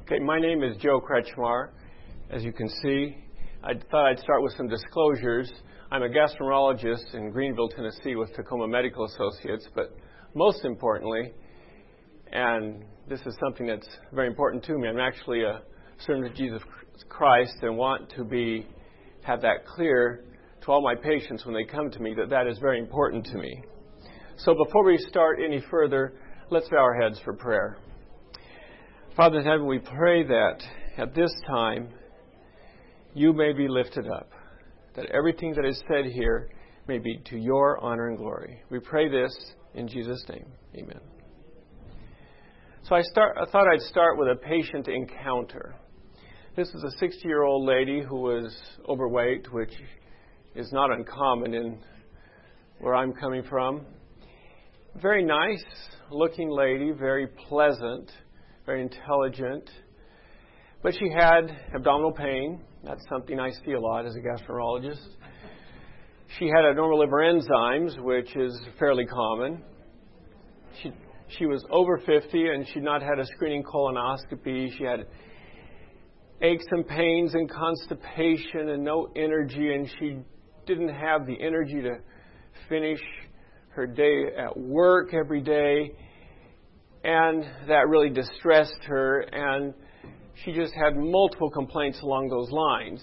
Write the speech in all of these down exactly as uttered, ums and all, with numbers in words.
Okay, my name is Joe Kretschmar. As you can see, I thought I'd start with some disclosures. I'm a gastroenterologist in Greenville, Tennessee with Tacoma Medical Associates, but most importantly, and this is something that's very important to me, I'm actually a servant of Jesus Christ and want to be have that clear to all my patients when they come to me that that is very important to me. So before we start any further, let's bow our heads for prayer. Father in heaven, we pray that at this time you may be lifted up, that everything that is said here may be to your honor and glory. We pray this in Jesus' name. Amen. So I, start, I thought I'd start with a patient encounter. This is a sixty-year-old lady who was overweight, which is not uncommon in where I'm coming from. Very nice looking lady, very pleasant, very intelligent. But she had abdominal pain. That's something I see a lot as a gastroenterologist. She had abnormal liver enzymes, which is fairly common. She she was over fifty and she'd not had a screening colonoscopy. She had aches and pains and constipation and no energy, and she didn't have the energy to finish her day at work every day, and that really distressed her, and she just had multiple complaints along those lines.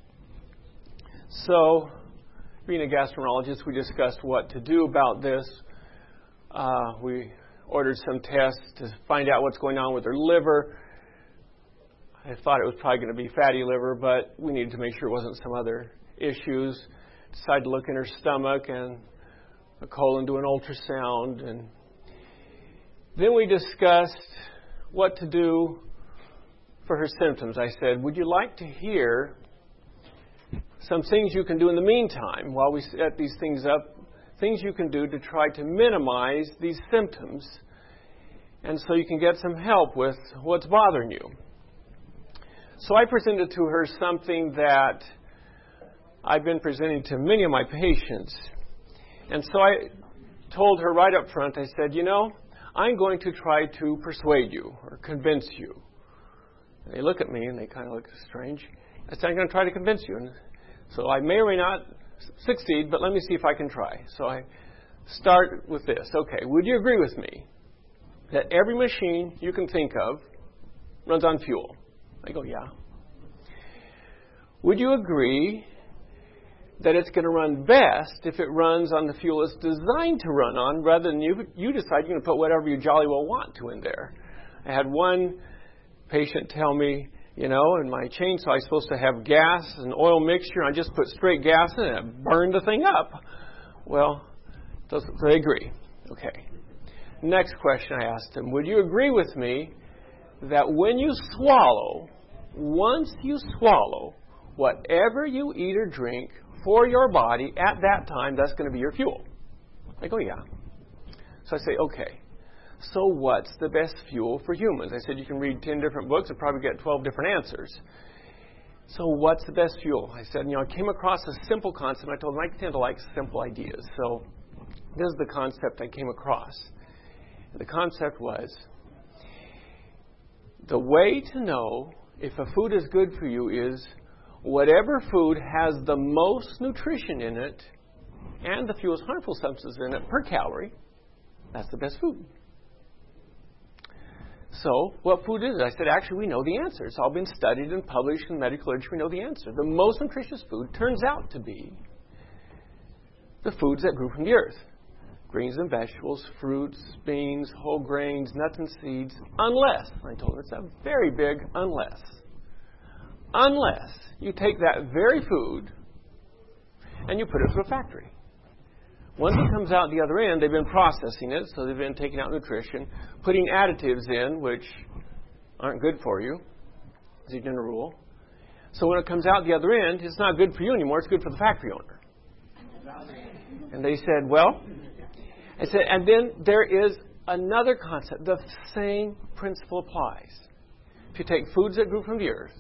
So, being a gastroenterologist, we discussed what to do about this. Uh, we ordered some tests to find out what's going on with her liver. I thought it was probably going to be fatty liver, but we needed to make sure it wasn't some other issues. Decided to look in her stomach and a colon, do an ultrasound, and then we discussed what to do for her symptoms. I said, would you like to hear some things you can do in the meantime while we set these things up, things you can do to try to minimize these symptoms, and so you can get some help with what's bothering you. So I presented to her something that I've been presenting to many of my patients. And so I told her right up front, I said, you know, I'm going to try to persuade you or convince you. And they look at me and they kind of look strange. I said, I'm going to try to convince you. And so I may or may not succeed, but let me see if I can try. So I start with this. Okay, would you agree with me that every machine you can think of runs on fuel? I go, yeah. Would you agree that it's going to run best if it runs on the fuel it's designed to run on, rather than you you decide you're going to put whatever you jolly well want to in there? I had one patient tell me, you know, in my chainsaw I'm supposed to have gas and oil mixture, and I just put straight gas in it and burned the thing up. Well, does they agree? Okay. Next question I asked him, would you agree with me that when you swallow, once you swallow, whatever you eat or drink for your body at that time, that's going to be your fuel? I go, yeah. So I say, okay, so what's the best fuel for humans? I said, you can read ten different books and probably get twelve different answers. So what's the best fuel? I said, you know, I came across a simple concept. I told them I tend to like simple ideas. So this is the concept I came across. The concept was, the way to know if a food is good for you is whatever food has the most nutrition in it and the fewest harmful substances in it per calorie, that's the best food. So, what food is it? I said, actually, we know the answer. It's all been studied and published in medical literature. We know the answer. The most nutritious food turns out to be the foods that grew from the earth. Greens and vegetables, fruits, beans, whole grains, nuts and seeds, unless, I told her, it's a very big unless. Unless you take that very food and you put it through a factory. Once it comes out the other end, they've been processing it, so they've been taking out nutrition, putting additives in, which aren't good for you, as a general rule. So when it comes out the other end, it's not good for you anymore, it's good for the factory owner. And they said, well, I said, and then there is another concept. The same principle applies. If you take foods that grew from the earth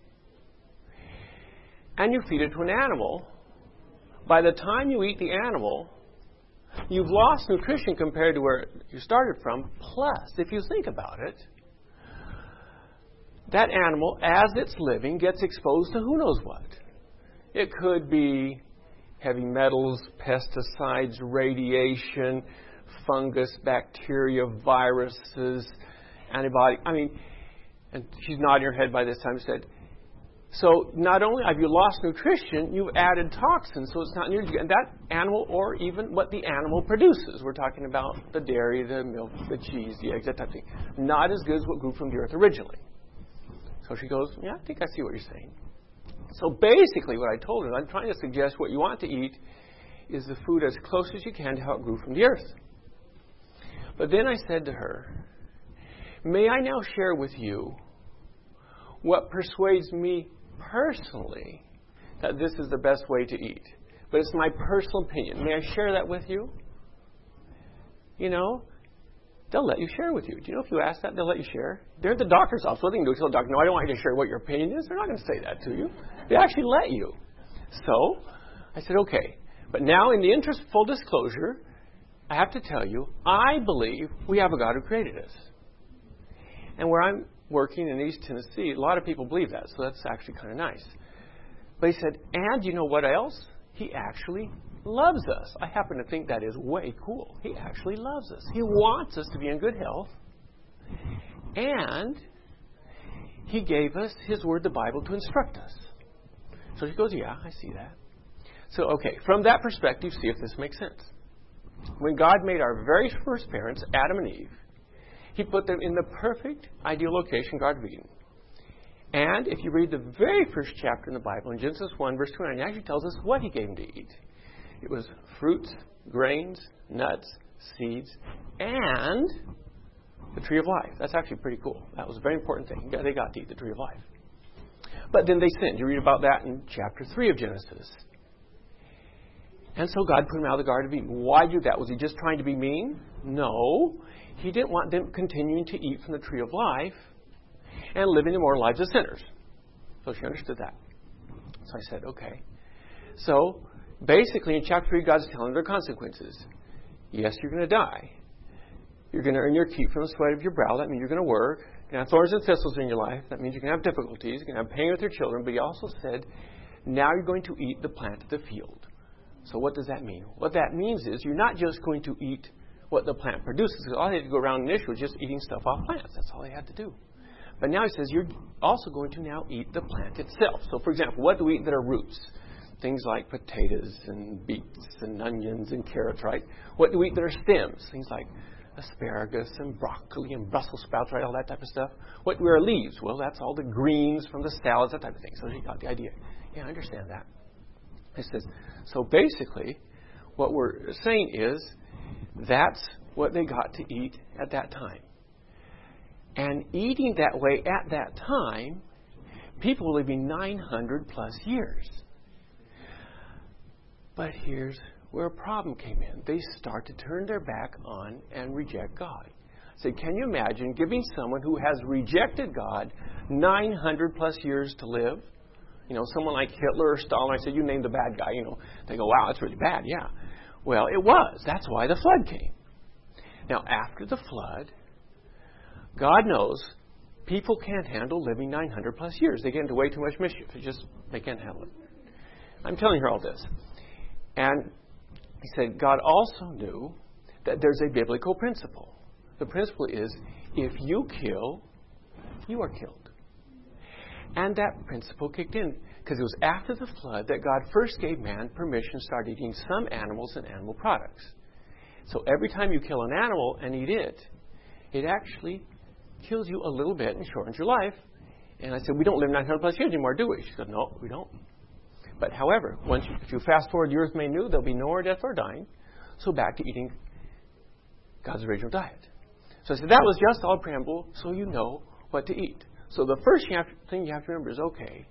and you feed it to an animal, by the time you eat the animal, you've lost nutrition compared to where you started from. Plus, if you think about it, that animal, as it's living, gets exposed to who knows what. It could be heavy metals, pesticides, radiation, fungus, bacteria, viruses, antibiotics. I mean, and she's nodding her head by this time, said, so not only have you lost nutrition, you've added toxins, so it's not near and that animal or even what the animal produces. We're talking about the dairy, the milk, the cheese, the eggs, that type of thing. Not as good as what grew from the earth originally. So she goes, yeah, I think I see what you're saying. So basically what I told her, I'm trying to suggest what you want to eat is the food as close as you can to how it grew from the earth. But then I said to her, may I now share with you what persuades me personally that this is the best way to eat. But it's my personal opinion. May I share that with you? You know, they'll let you share with you. Do you know if you ask that, they'll let you share? They're at the doctor's office. What they can do is tell the doctor, no, I don't want you to share what your opinion is. They're not going to say that to you. They actually let you. So I said, okay. But now in the interest of full disclosure, I have to tell you, I believe we have a God who created us. And where I'm working in East Tennessee, a lot of people believe that, so that's actually kind of nice. But he said, and you know what else? He actually loves us. I happen to think that is way cool. He actually loves us. He wants us to be in good health. And he gave us his word, the Bible, to instruct us. So she goes, yeah, I see that. So, okay, from that perspective, see if this makes sense. When God made our very first parents, Adam and Eve, he put them in the perfect, ideal location, Garden of Eden. And if you read the very first chapter in the Bible, in Genesis one, verse twenty-nine, it actually tells us what he gave them to eat. It was fruits, grains, nuts, seeds, and the tree of life. That's actually pretty cool. That was a very important thing. They got to eat the tree of life. But then they sinned. You read about that in chapter three of Genesis. And so God put them out of the Garden of Eden. Why do that? Was he just trying to be mean? No. He didn't want them continuing to eat from the tree of life and living immoral lives as sinners. So she understood that. So I said, okay. So basically in chapter three, God's telling them their consequences. Yes, you're going to die. You're going to earn your keep from the sweat of your brow. That means you're going to work. You're going to have thorns and thistles in your life. That means you're going to have difficulties. You're going to have pain with your children. But he also said, now you're going to eat the plant of the field. So what does that mean? What that means is you're not just going to eat what the plant produces. All they had to go around initially was just eating stuff off plants. That's all they had to do. But now he says you're also going to now eat the plant itself. So, for example, what do we eat that are roots? Things like potatoes and beets and onions and carrots, right? What do we eat that are stems? Things like asparagus and broccoli and Brussels sprouts, right? All that type of stuff. What do we are leaves? Well, that's all the greens from the salads, that type of thing. So you got the idea. Yeah, I understand that. He says, so basically, what we're saying is that's what they got to eat at that time. And eating that way at that time, people were living nine hundred plus years. But here's where a problem came in. They start to turn their back on and reject God. So can you imagine giving someone who has rejected God nine hundred plus years to live? You know, someone like Hitler or Stalin, I said, you name the bad guy, you know. They go, wow, that's really bad. Yeah. Well, it was. That's why the flood came. Now, after the flood, God knows people can't handle living nine hundred plus years. They get into way too much mischief. It's just, they can't handle it. I'm telling her all this. And he said, God also knew that there's a biblical principle. The principle is, if you kill, you are killed. And that principle kicked in because it was after the flood that God first gave man permission to start eating some animals and animal products. So every time you kill an animal and eat it, it actually kills you a little bit and shortens your life. And I said, we don't live nine hundred plus years anymore, do we? She said, no, we don't. But however, once you, if you fast forward the earth made new, there'll be no more death or dying. So back to eating God's original diet. So I said, that was just all preamble so you know what to eat. So the first thing you have to remember is, okay,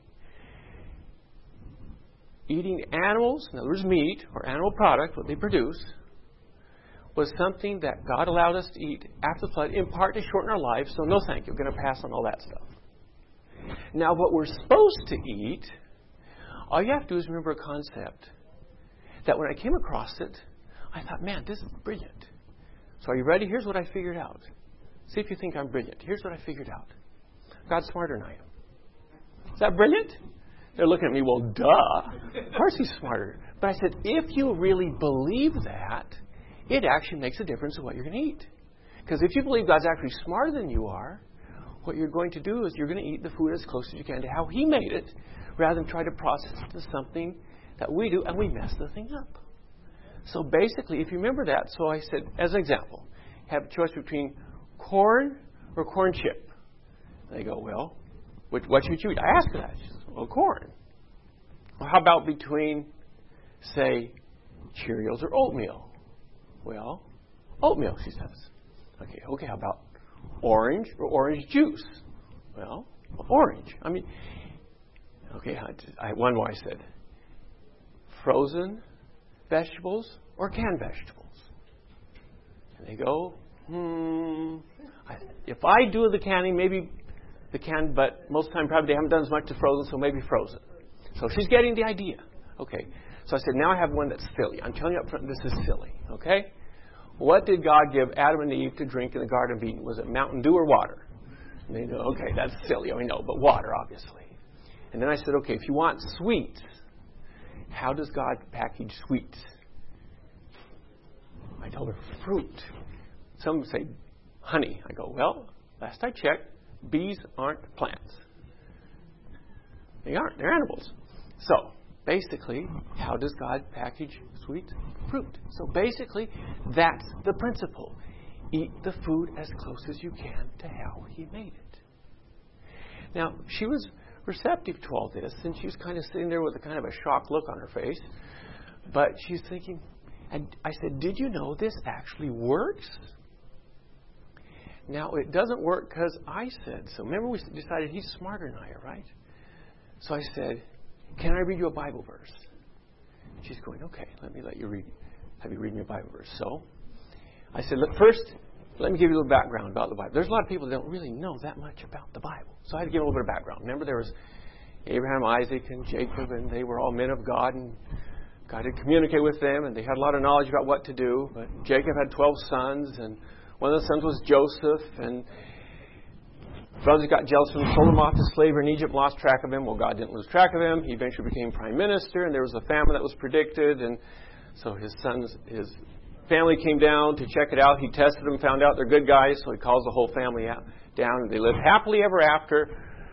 eating animals, in other words meat, or animal product, what they produce, was something that God allowed us to eat after the flood, in part to shorten our lives, so no thank you, we're going to pass on all that stuff. Now what we're supposed to eat, all you have to do is remember a concept that when I came across it, I thought, man, this is brilliant. So are you ready? Here's what I figured out. See if you think I'm brilliant. Here's what I figured out. God's smarter than I am. Is that brilliant? They're looking at me, well, duh. Of course he's smarter. But I said, if you really believe that, it actually makes a difference in what you're going to eat. Because if you believe God's actually smarter than you are, what you're going to do is you're going to eat the food as close as you can to how He made it, rather than try to process it to something that we do, and we mess the thing up. So basically, if you remember that, so I said, as an example, have a choice between corn or corn chip. They go, well, which, what should you eat? I asked her that. She says, well, corn. Well, how about between, say, Cheerios or oatmeal? Well, oatmeal, she says. Okay, okay, how about orange or orange juice? Well, orange. I mean, okay, I, I, one more I said, frozen vegetables or canned vegetables? And they go, hmm, I, if I do the canning, maybe the canned, but most of the time probably they haven't done as much to frozen, so maybe frozen. So she's getting the idea. Okay, so I said, now I have one that's silly. I'm telling you up front, this is silly, okay? What did God give Adam and Eve to drink in the Garden of Eden? Was it Mountain Dew or water? And they go, okay, that's silly. I know, but water, obviously. And then I said, okay, if you want sweets, how does God package sweets? I told her, fruit. Some say honey. I go, well, last I checked, bees aren't plants. They aren't. They're animals. So, basically, how does God package sweet fruit? So basically, that's the principle. Eat the food as close as you can to how He made it. Now, she was receptive to all this, and she was kind of sitting there with a kind of a shocked look on her face. But she's thinking, and I said, did you know this actually works? Now, it doesn't work because I said so. Remember, we decided he's smarter than I am, right? So I said, can I read you a Bible verse? She's going, okay, let me let you read, have you read me a Bible verse. So I said, look, first, let me give you a little background about the Bible. There's a lot of people that don't really know that much about the Bible. So I had to give a little bit of background. Remember, there was Abraham, Isaac, and Jacob, and they were all men of God, and God had communicated with them, and they had a lot of knowledge about what to do. But Jacob had twelve sons, and one of the sons was Joseph, and brothers got jealous of him, sold him off to slavery in Egypt, lost track of him. Well, God didn't lose track of him. He eventually became prime minister, and there was a famine that was predicted, and so his sons, his family came down to check it out. He tested them, found out they're good guys, so he calls the whole family out, down, and they lived happily ever after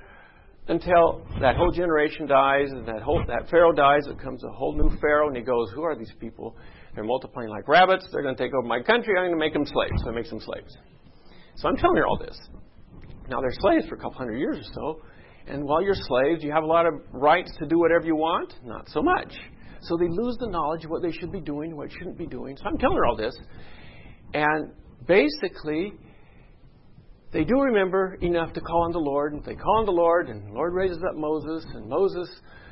until that whole generation dies, and that whole that Pharaoh dies. It comes a whole new Pharaoh, and he goes, who are these people? They're multiplying like rabbits. They're going to take over my country. I'm going to make them slaves. So he makes them slaves. So I'm telling her all this. Now, they're slaves for a couple hundred years or so. And while you're slaves, you have a lot of rights to do whatever you want? Not so much. So they lose the knowledge of what they should be doing, what shouldn't be doing. So I'm telling her all this. And basically, they do remember enough to call on the Lord. And they call on the Lord, and the Lord raises up Moses. And Moses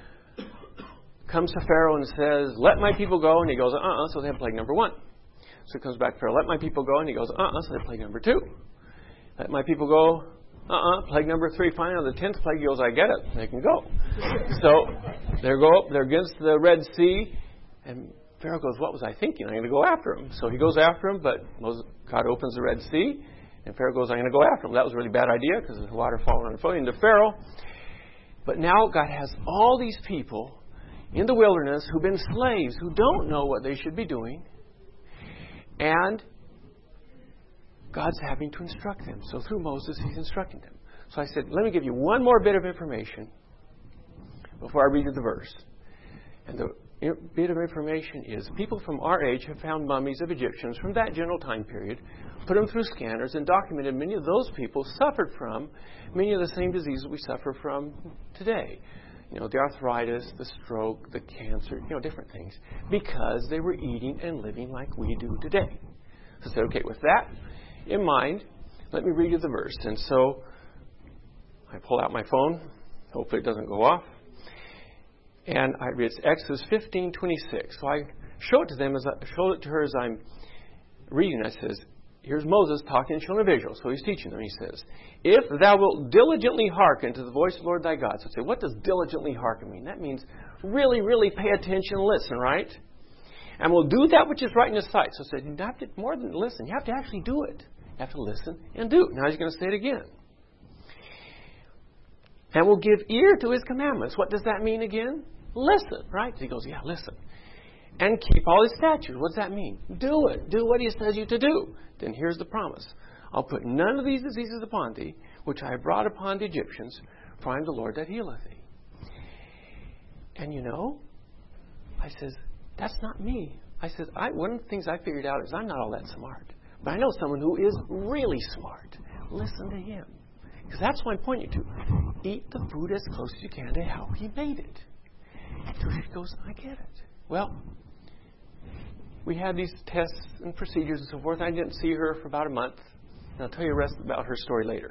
comes to Pharaoh and says, let my people go. And he goes, uh-uh. So they have plague number one. So he comes back to Pharaoh, let my people go. And he goes, uh-uh. So they have plague number two. Let my people go. Uh-uh. Plague number three. Finally, on the tenth plague, he goes, I get it. They can go. So they go up. They're against the Red Sea. And Pharaoh goes, what was I thinking? I'm going to go after him. So he goes after him, but Moses, God opens the Red Sea. And Pharaoh goes, I'm going to go after him. That was a really bad idea because there's water falling and flowing into Pharaoh. But now God has all these people in the wilderness who've been slaves, who don't know what they should be doing. And God's having to instruct them. So through Moses, He's instructing them. So I said, let me give you one more bit of information before I read you the verse. And the bit of information is people from our age have found mummies of Egyptians from that general time period, put them through scanners, and documented many of those people suffered from many of the same diseases we suffer from today. You know, the arthritis, the stroke, the cancer, you know, different things, because they were eating and living like we do today. So I said, okay, with that in mind, let me read you the verse. And so I pull out my phone. Hopefully it doesn't go off. And I read it's Exodus fifteen twenty-six. So I show it to them as I show it to her as I'm reading. I says, here's Moses talking to children of Israel. So he's teaching them. He says, if thou wilt diligently hearken to the voice of the Lord thy God. So I say, what does diligently hearken mean? That means really, really pay attention and listen, right? And will do that which is right in His sight. So I said, you have to more than listen. You have to actually do it. You have to listen and do it. Now he's going to say it again. and will give ear to his commandments. What does that mean again? Listen, right? He goes, yeah, listen. And keep all his statutes. What does that mean? Do it. Do what he says you to do. Then here's the promise. I'll put none of these diseases upon thee, which I have brought upon the Egyptians, for I am the Lord that healeth thee. And you know, I says, that's not me. I said, I, one of the things I figured out is I'm not all that smart. But I know someone who is really smart. Listen to him. Because that's what I'm pointing you to. Eat the food as close as you can to how he made it. So she goes, I get it. Well, we had these tests and procedures and so forth. I didn't see her for about a month. And I'll tell you the rest about her story later.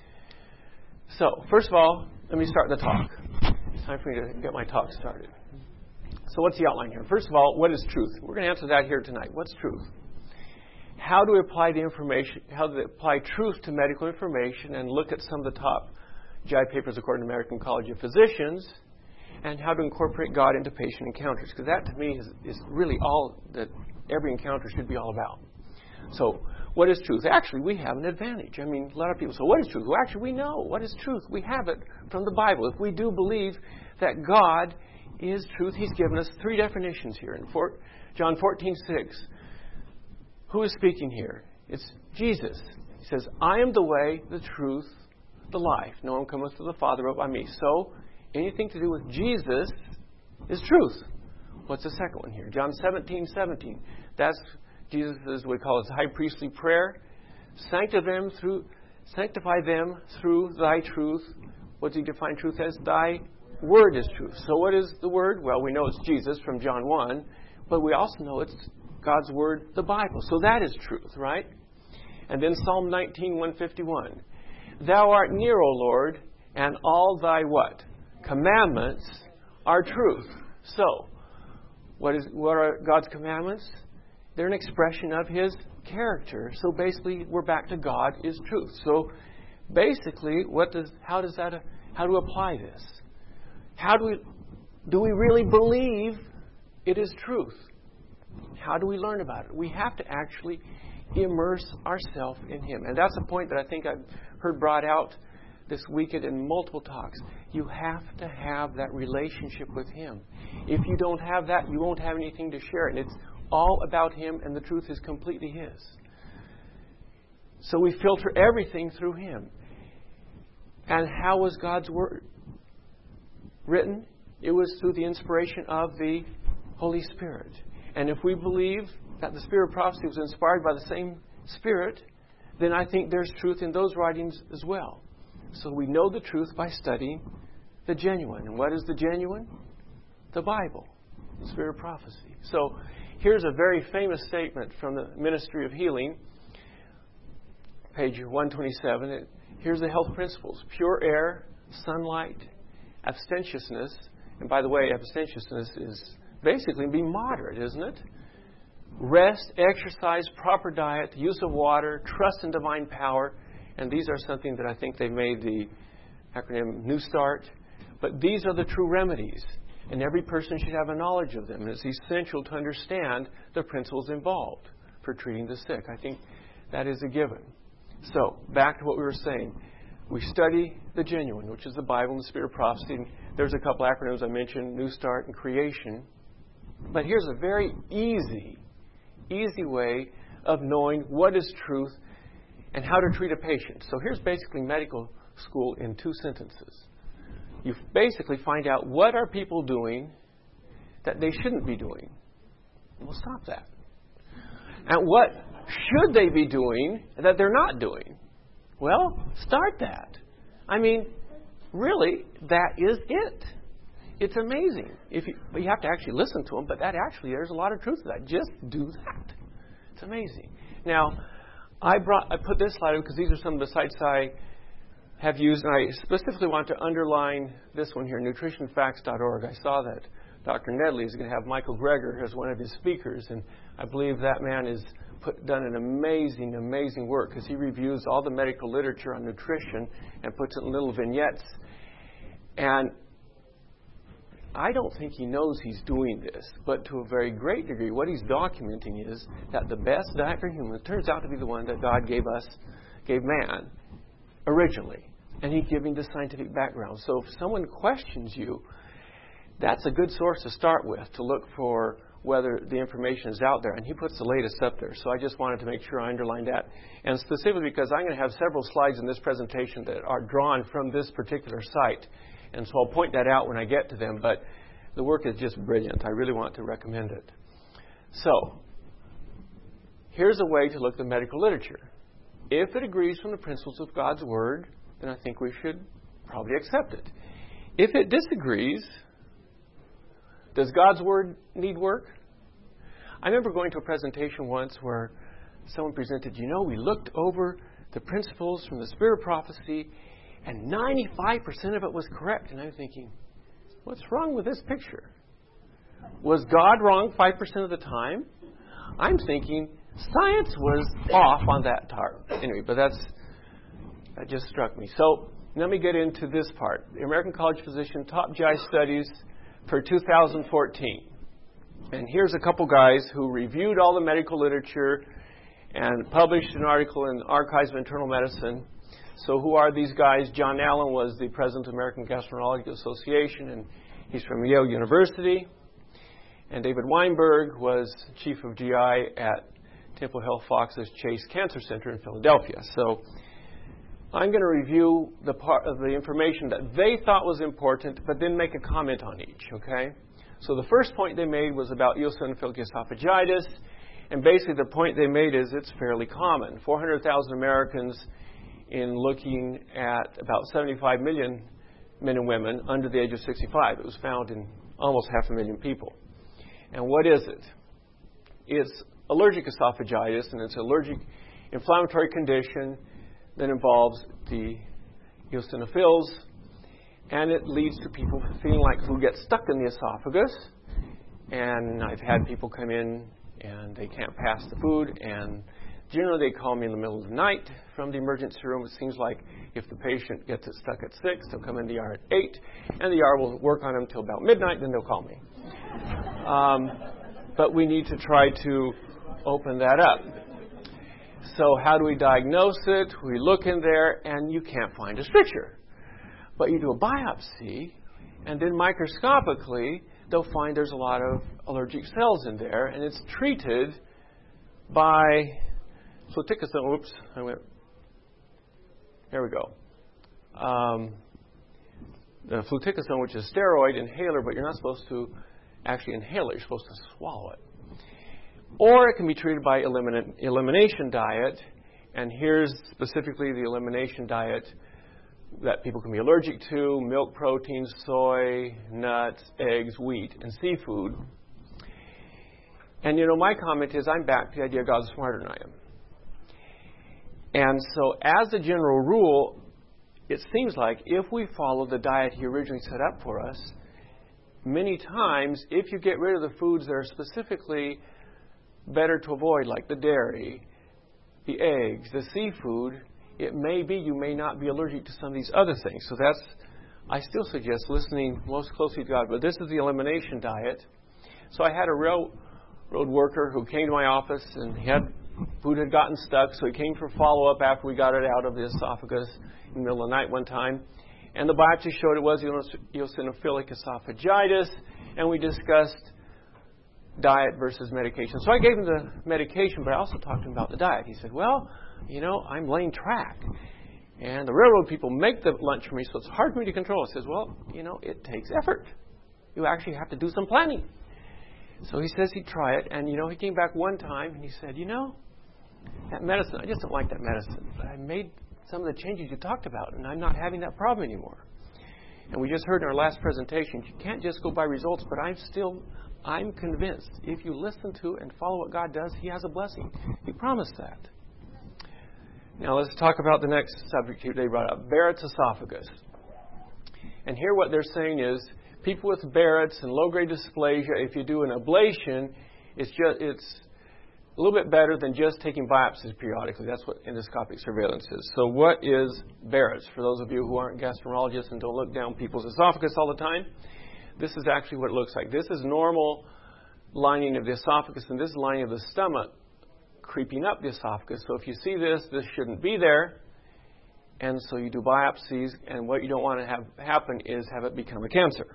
So, first of all, let me start the talk. It's time for me to get my talk started. So what's the outline here? First of all, what is truth? We're going to answer that here tonight. What's truth? How do we apply the information, how do we apply truth to medical information and look at some of the top G I papers according to American College of Physicians, and how to incorporate God into patient encounters? Because that to me is, is really all that every encounter should be all about. So what is truth? Actually, we have an advantage. I mean, a lot of people say, what is truth? Well, actually, we know. What is truth? We have it from the Bible. If we do believe that God is truth, he's given us three definitions here. In John fourteen six, who is speaking here? It's Jesus. He says, I am the way, the truth, the life. No one cometh to the Father but by me. So, anything to do with Jesus is truth. What's the second one here? John seventeen seventeen. That's Jesus' we call his high priestly prayer. Sanctify them through, sanctify them through thy truth. What does he define truth as? Thy word is truth. So what is the word? Well, we know it's Jesus from John one, but we also know it's God's word, the Bible. So that is truth, right? And then Psalm nineteen one fifty-one. Thou art near, O Lord, and all thy what? Commandments are truth. So, what is what are God's commandments? They're an expression of his character. So basically, we're back to God is truth. So basically, what does how does that how do we apply this? How do we do we really believe it is truth? How do we learn about it? We have to actually immerse ourselves in him. And that's a point that I think I've heard brought out this weekend in multiple talks. You have to have that relationship with him. If you don't have that, you won't have anything to share. And it's all about him, and the truth is completely his. So we filter everything through him. And how was God's word written? It was through the inspiration of the Holy Spirit. And if we believe that the spirit of prophecy was inspired by the same Spirit, then I think there's truth in those writings as well. So we know the truth by studying the genuine. And what is the genuine? The Bible, the spirit of prophecy. So here's a very famous statement from the Ministry of Healing, page one twenty-seven. Here's the health principles: pure air, sunlight, abstentiousness. And by the way, abstentiousness is basically be moderate, isn't it? Rest, exercise, proper diet, use of water, trust in divine power. And these are something that I think they made the acronym New Start. But these are the true remedies. And every person should have a knowledge of them. And it's essential to understand the principles involved for treating the sick. I think that is a given. So, back to what we were saying. We study the genuine, which is the Bible and the Spirit of Prophecy. And there's a couple acronyms I mentioned, New Start and Creation. But here's a very easy, easy way of knowing what is truth and how to treat a patient. So here's basically medical school in two sentences. You basically find out what are people doing that they shouldn't be doing. And we'll stop that. And what should they be doing that they're not doing? Well, start that. I mean, really, that is it. It's amazing. If you, but you have to actually listen to them, but that actually, there's a lot of truth to that. Just do that. It's amazing. Now, I brought, I put this slide in because these are some of the sites I have used, and I specifically want to underline this one here, nutrition facts dot org. I saw that Doctor Nedley is going to have Michael Greger as one of his speakers, and I believe that man has put, done an amazing, amazing work because he reviews all the medical literature on nutrition and puts it in little vignettes. And I don't think he knows he's doing this, but to a very great degree, what he's documenting is that the best diet for humans turns out to be the one that God gave us, gave man, originally. And he's giving the scientific background. So if someone questions you, that's a good source to start with, to look for whether the information is out there. And he puts the latest up there. So I just wanted to make sure I underlined that. And specifically because I'm going to have several slides in this presentation that are drawn from this particular site. And so I'll point that out when I get to them. But the work is just brilliant. I really want to recommend it. So here's a way to look at the medical literature. If it agrees from the principles of God's Word, then I think we should probably accept it. If it disagrees, does God's Word need work? I remember going to a presentation once where someone presented, you know, we looked over the principles from the Spirit of Prophecy, and ninety-five percent of it was correct. And I'm thinking, what's wrong with this picture? Was God wrong five percent of the time? I'm thinking science was off on that part. Anyway, but that's that just struck me. So let me get into this part. The American College of Physicians Top G I Studies for two thousand fourteen. And here's a couple guys who reviewed all the medical literature and published an article in Archives of Internal Medicine. So who are these guys? John Allen was the president of the American Gastroenterological Association, and he's from Yale University. And David Weinberg was chief of G I at Temple Health Fox's Chase Cancer Center in Philadelphia. So I'm going to review the part of the information that they thought was important, but then make a comment on each, okay? So the first point they made was about eosinophilic esophagitis, and basically the point they made is it's fairly common. four hundred thousand Americans in looking at about seventy-five million men and women under the age of sixty-five. It was found in almost half a million people. And what is it? It's allergic esophagitis, and it's an allergic inflammatory condition that involves the eosinophils, and it leads to people feeling like food gets stuck in the esophagus. And I've had people come in and they can't pass the food, and generally they call me in the middle of the night from the emergency room. It seems like if the patient gets it stuck at six, they'll come in the E R at eight, and the E R will work on them until about midnight, then they'll call me. Um, but we need to try to open that up. So how do we diagnose it? We look in there, and you can't find a stricture. But you do a biopsy, and then microscopically, they'll find there's a lot of allergic cells in there, and it's treated by fluticasone. Oops, I went. There we go. Um, the fluticasone, which is a steroid inhaler, but you're not supposed to actually inhale it. You're supposed to swallow it. Or it can be treated by elimin- elimination diet. And here's specifically the elimination diet that people can be allergic to: milk proteins, soy, nuts, eggs, wheat, and seafood. And, you know, my comment is I'm back to the idea God's smarter than I am. And so as a general rule, it seems like if we follow the diet He originally set up for us, many times if you get rid of the foods that are specifically better to avoid, like the dairy, the eggs, the seafood, it may be you may not be allergic to some of these other things. So that's, I still suggest listening most closely to God. But this is the elimination diet. So I had a railroad worker who came to my office, and he had food had gotten stuck, so he came for follow-up after we got it out of the esophagus in the middle of the night one time. And the biopsy showed it was eosinophilic esophagitis, and we discussed diet versus medication. So I gave him the medication, but I also talked to him about the diet. He said, well, you know, I'm laying track, and the railroad people make the lunch for me, so it's hard for me to control. I says, well, you know, it takes effort. You actually have to do some planning. So he says he'd try it, and, you know, he came back one time, and he said, you know, that medicine, I just don't like that medicine. But I made some of the changes you talked about, and I'm not having that problem anymore. And we just heard in our last presentation, you can't just go by results, but I'm still, I'm convinced if you listen to and follow what God does, He has a blessing. He promised that. Now let's talk about the next subject they brought up, Barrett's esophagus. And here what they're saying is, people with Barrett's and low-grade dysplasia, if you do an ablation, it's just it's a little bit better than just taking biopsies periodically. That's what endoscopic surveillance is. So what is Barrett's? For those of you who aren't gastroenterologists and don't look down people's esophagus all the time, this is actually what it looks like. This is normal lining of the esophagus, and this is lining of the stomach creeping up the esophagus. So if you see this, this shouldn't be there. And so you do biopsies, and what you don't want to have happen is have it become a cancer.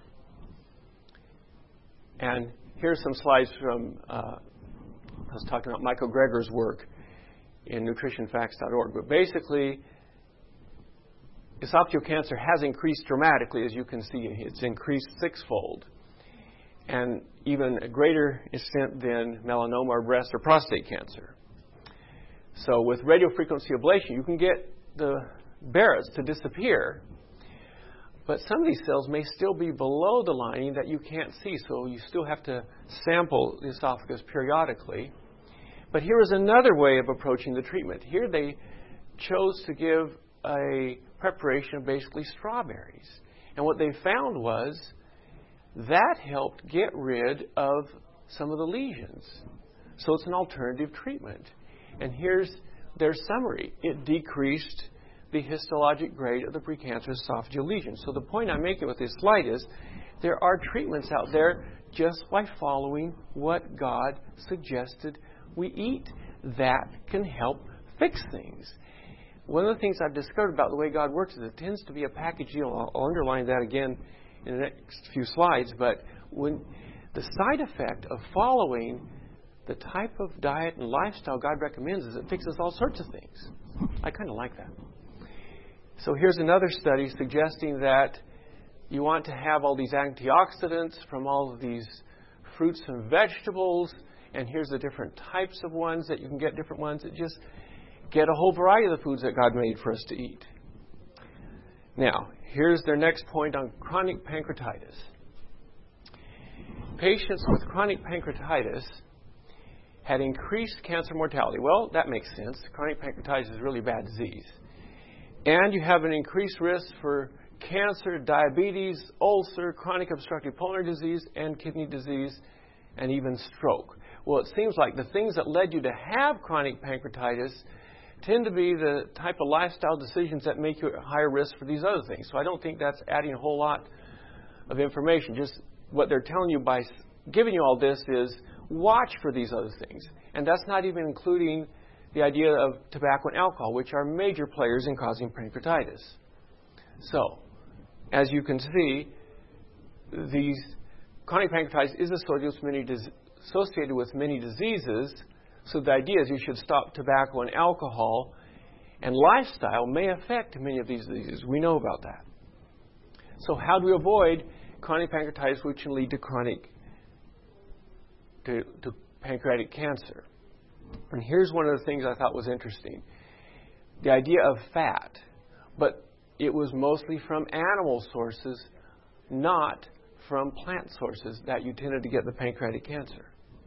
And here's some slides from, uh, I was talking about Michael Greger's work in nutrition facts dot org. But basically, esophageal cancer has increased dramatically, as you can see. It's increased sixfold, and even a greater extent than melanoma or breast or prostate cancer. So with radiofrequency ablation, you can get the Barrett's to disappear, but some of these cells may still be below the lining that you can't see, so you still have to sample the esophagus periodically. But here is another way of approaching the treatment. Here they chose to give a preparation of basically strawberries. And what they found was that helped get rid of some of the lesions. So it's an alternative treatment. And here's their summary. It decreased the histologic grade of the precancerous esophageal lesion. So the point I'm making with this slide is there are treatments out there just by following what God suggested we eat that can help fix things. One of the things I've discovered about the way God works is it tends to be a package deal. I'll, I'll underline that again in the next few slides. But when the side effect of following the type of diet and lifestyle God recommends is it fixes all sorts of things. I kind of like that. So here's another study suggesting that you want to have all these antioxidants from all of these fruits and vegetables. And here's the different types of ones that you can get, different ones that just get a whole variety of the foods that God made for us to eat. Now, here's their next point on chronic pancreatitis. Patients with chronic pancreatitis had increased cancer mortality. Well, that makes sense. Chronic pancreatitis is a really bad disease. And you have an increased risk for cancer, diabetes, ulcer, chronic obstructive pulmonary disease, and kidney disease, and even stroke. Well, it seems like the things that led you to have chronic pancreatitis tend to be the type of lifestyle decisions that make you at higher risk for these other things. So I don't think that's adding a whole lot of information. Just what they're telling you by giving you all this is watch for these other things. And that's not even including the idea of tobacco and alcohol, which are major players in causing pancreatitis. So, as you can see, these chronic pancreatitis is associated with many, associated with many diseases. So the idea is you should stop tobacco and alcohol, and lifestyle may affect many of these diseases. We know about that. So how do we avoid chronic pancreatitis, which can lead to chronic to, to pancreatic cancer? And here's one of the things I thought was interesting. The idea of fat, but it was mostly from animal sources, not from plant sources that you tended to get the pancreatic cancer.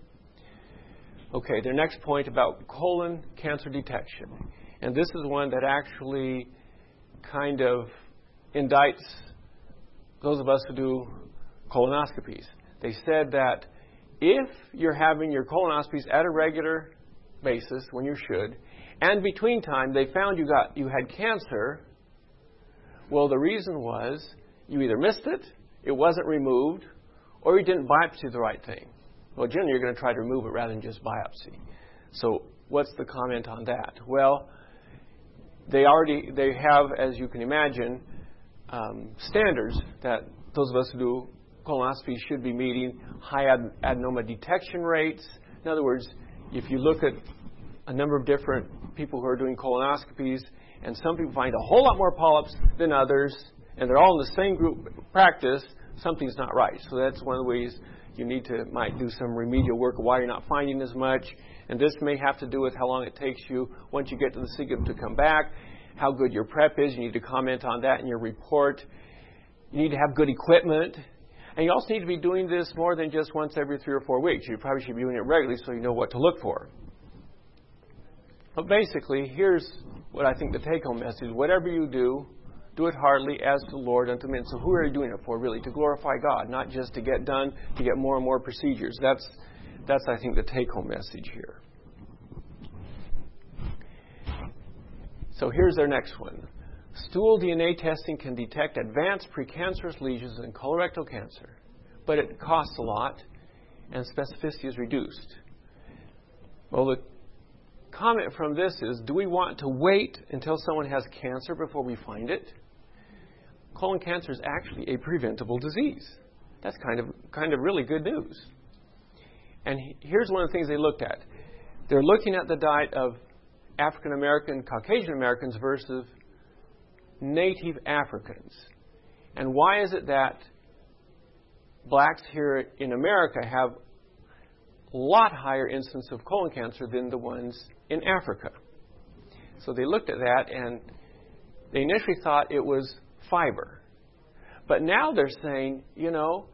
Okay, their next point about colon cancer detection. And this is one that actually kind of indicts those of us who do colonoscopies. They said that if you're having your colonoscopies at a regular basis, when you should, and between time they found you got you had cancer, well, the reason was you either missed it, it wasn't removed, or you didn't biopsy the right thing. Well, generally you're going to try to remove it rather than just biopsy. So what's the comment on that? Well, they already they have, as you can imagine, um, standards that those of us who do colonoscopy should be meeting. High ad- adenoma detection rates. In other words, if you look at a number of different people who are doing colonoscopies, and some people find a whole lot more polyps than others, and they're all in the same group practice, something's not right. So that's one of the ways you need to might do some remedial work of why you're not finding as much. And this may have to do with how long it takes you once you get to the cecum to come back, how good your prep is. You need to comment on that in your report. You need to have good equipment. And you also need to be doing this more than just once every three or four weeks. You probably should be doing it regularly so you know what to look for. But basically, here's what I think the take-home message. Whatever you do, do it heartily as the Lord unto men. So who are you doing it for, really? To glorify God, not just to get done, to get more and more procedures. That's, that's I think, the take-home message here. So here's their next one. Stool D N A testing can detect advanced precancerous lesions in colorectal cancer, but it costs a lot, and specificity is reduced. Well, the comment from this is, do we want to wait until someone has cancer before we find it? Colon cancer is actually a preventable disease. That's kind of kind of really good news. And here's one of the things they looked at. They're looking at the diet of African American, Caucasian Americans versus Native Africans. And why is it that blacks here in America have a lot higher incidence of colon cancer than the ones in Africa? So they looked at that, and they initially thought it was fiber. But now they're saying, you know,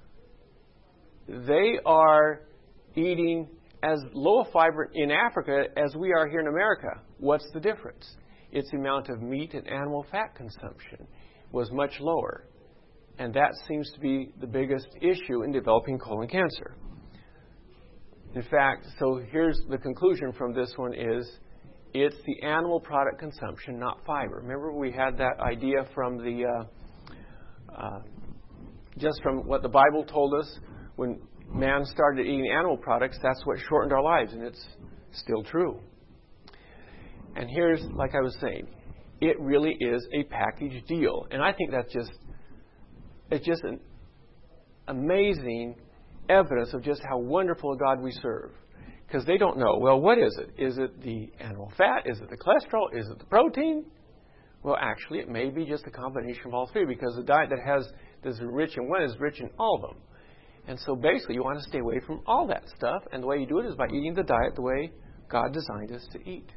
they are eating as low a fiber in Africa as we are here in America. What's the difference? It's the amount of meat and animal fat consumption was much lower. And that seems to be the biggest issue in developing colon cancer. In fact, so here's the conclusion from this one is, it's the animal product consumption, not fiber. Remember, we had that idea from the, uh, uh, just from what the Bible told us, when man started eating animal products, that's what shortened our lives, and it's still true. And here's, like I was saying, it really is a package deal. And I think that's just, it's just an amazing evidence of just how wonderful a God we serve. Because they don't know, well, what is it? Is it the animal fat? Is it the cholesterol? Is it the protein? Well, actually, it may be just a combination of all three, because the diet that has that's rich in one is rich in all of them. And so basically, you want to stay away from all that stuff, and the way you do it is by eating the diet the way God designed us to eat.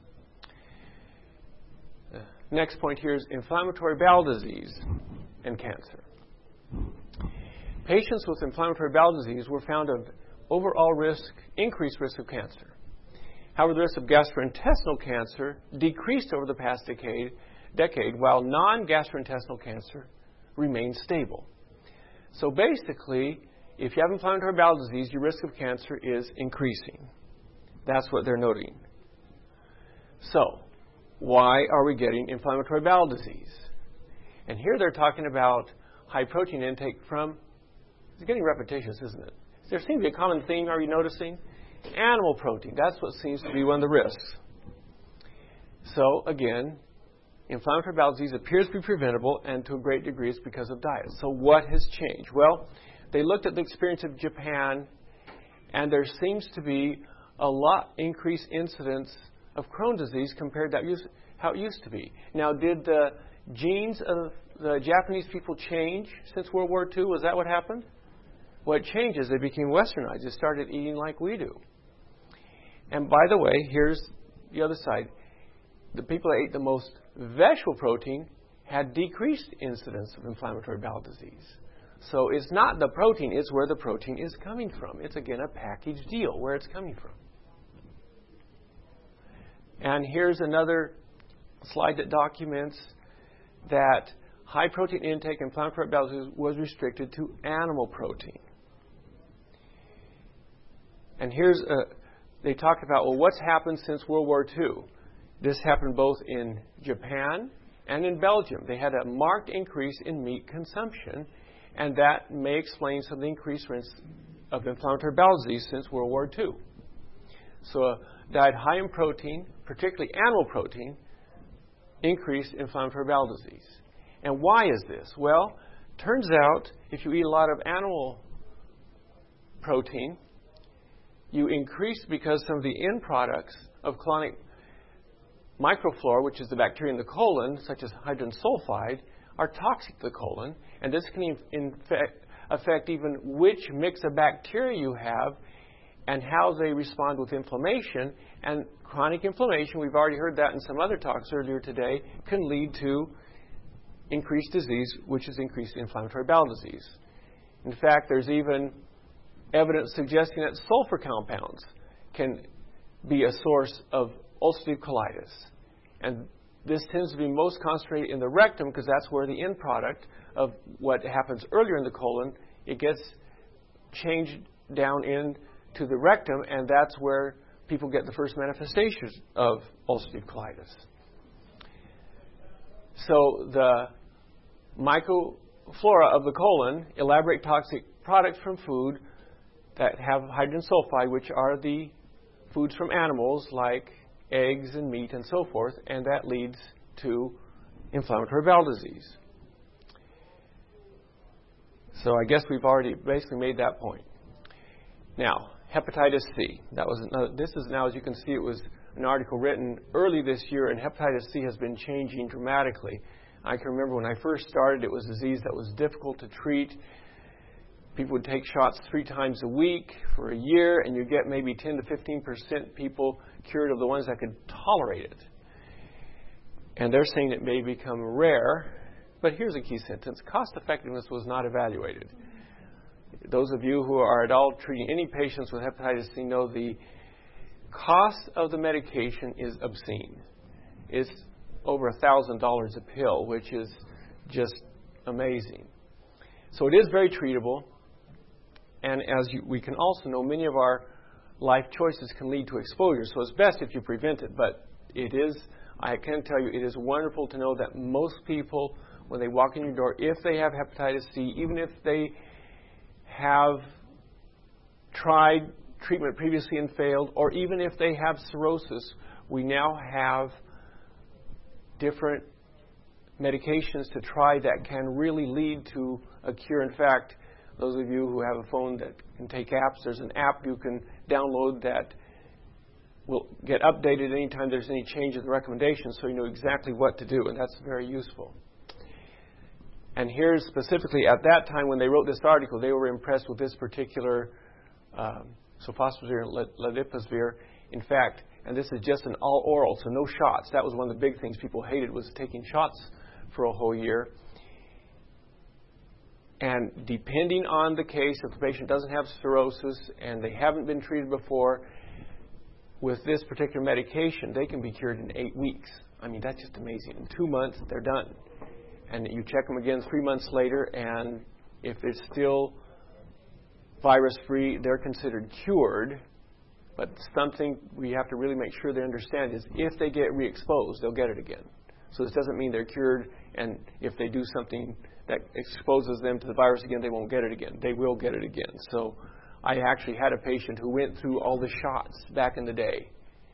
Uh, next point here is inflammatory bowel disease and cancer. Patients with inflammatory bowel disease were found of overall risk, increased risk of cancer. However, the risk of gastrointestinal cancer decreased over the past decade, decade while non-gastrointestinal cancer remained stable. So basically, if you have inflammatory bowel disease, your risk of cancer is increasing. That's what they're noting. So, why are we getting inflammatory bowel disease? And here they're talking about high protein intake from, it's getting repetitious, isn't it? There seems to be a common theme, are you noticing? Animal protein. That's what seems to be one of the risks. So, again, inflammatory bowel disease appears to be preventable, and to a great degree it's because of diet. So what has changed? Well, they looked at the experience of Japan, and there seems to be a lot increased incidence of Crohn's disease compared to how it used to be. Now, did the genes of the Japanese people change since World War Two? Was that what happened? What changes? They became westernized. They started eating like we do. And by the way, here's the other side. The people that ate the most vegetable protein had decreased incidence of inflammatory bowel disease. So it's not the protein, it's where the protein is coming from. It's, again, a package deal, where it's coming from. And here's another slide that documents that high protein intake in inflammatory bowel disease was restricted to animal protein. And here's a, they talked about, well, what's happened since World War Two? This happened both in Japan and in Belgium. They had a marked increase in meat consumption, and that may explain some of the increased risk of inflammatory bowel disease since World War Two. So a diet high in protein, particularly animal protein, increased inflammatory bowel disease. And why is this? Well, turns out if you eat a lot of animal protein, you increase because some of the end products of colonic microflora, which is the bacteria in the colon, such as hydrogen sulfide, are toxic to the colon, and this can infect, affect even which mix of bacteria you have and how they respond with inflammation. And chronic inflammation, we've already heard that in some other talks earlier today, can lead to increased disease, which is increased inflammatory bowel disease. In fact, there's even evidence suggesting that sulfur compounds can be a source of ulcerative colitis. And this tends to be most concentrated in the rectum because that's where the end product of what happens earlier in the colon, it gets changed down into the rectum, and that's where people get the first manifestations of ulcerative colitis. So the microflora of the colon elaborate toxic products from food that have hydrogen sulfide, which are the foods from animals like eggs and meat and so forth, and that leads to inflammatory bowel disease. So I guess we've already basically made that point. Now, hepatitis C. That was another, this is now, as you can see, it was an article written early this year, and hepatitis C has been changing dramatically. I can remember when I first started, it was a disease that was difficult to treat. People would take shots three times a week for a year, and you get maybe ten to fifteen percent people cured of the ones that could tolerate it. And they're saying it may become rare. But here's a key sentence. Cost effectiveness was not evaluated. Those of you who are at all treating any patients with hepatitis C know the cost of the medication is obscene. It's over one thousand dollars a pill, which is just amazing. So it is very treatable. And as you, we can also know, many of our life choices can lead to exposure. So it's best if you prevent it. But it is, I can tell you, it is wonderful to know that most people, when they walk in your door, if they have hepatitis C, even if they have tried treatment previously and failed, or even if they have cirrhosis, we now have different medications to try that can really lead to a cure. In fact, those of you who have a phone that can take apps, there's an app you can download that will get updated anytime there's any change in the recommendations, so you know exactly what to do, and that's very useful. And here's specifically, at that time when they wrote this article, they were impressed with this particular um, sofosbuvir and ledipasvir. In fact, and this is just an all oral, so no shots. That was one of the big things people hated, was taking shots for a whole year. And depending on the case, if the patient doesn't have cirrhosis and they haven't been treated before, with this particular medication, they can be cured in eight weeks. I mean, that's just amazing. In two months, they're done. And you check them again three months later, and if it's still virus-free, they're considered cured. But something we have to really make sure they understand is if they get re-exposed, they'll get it again. So this doesn't mean they're cured, and if they do something that exposes them to the virus again, they won't get it again. They will get it again. So I actually had a patient who went through all the shots back in the day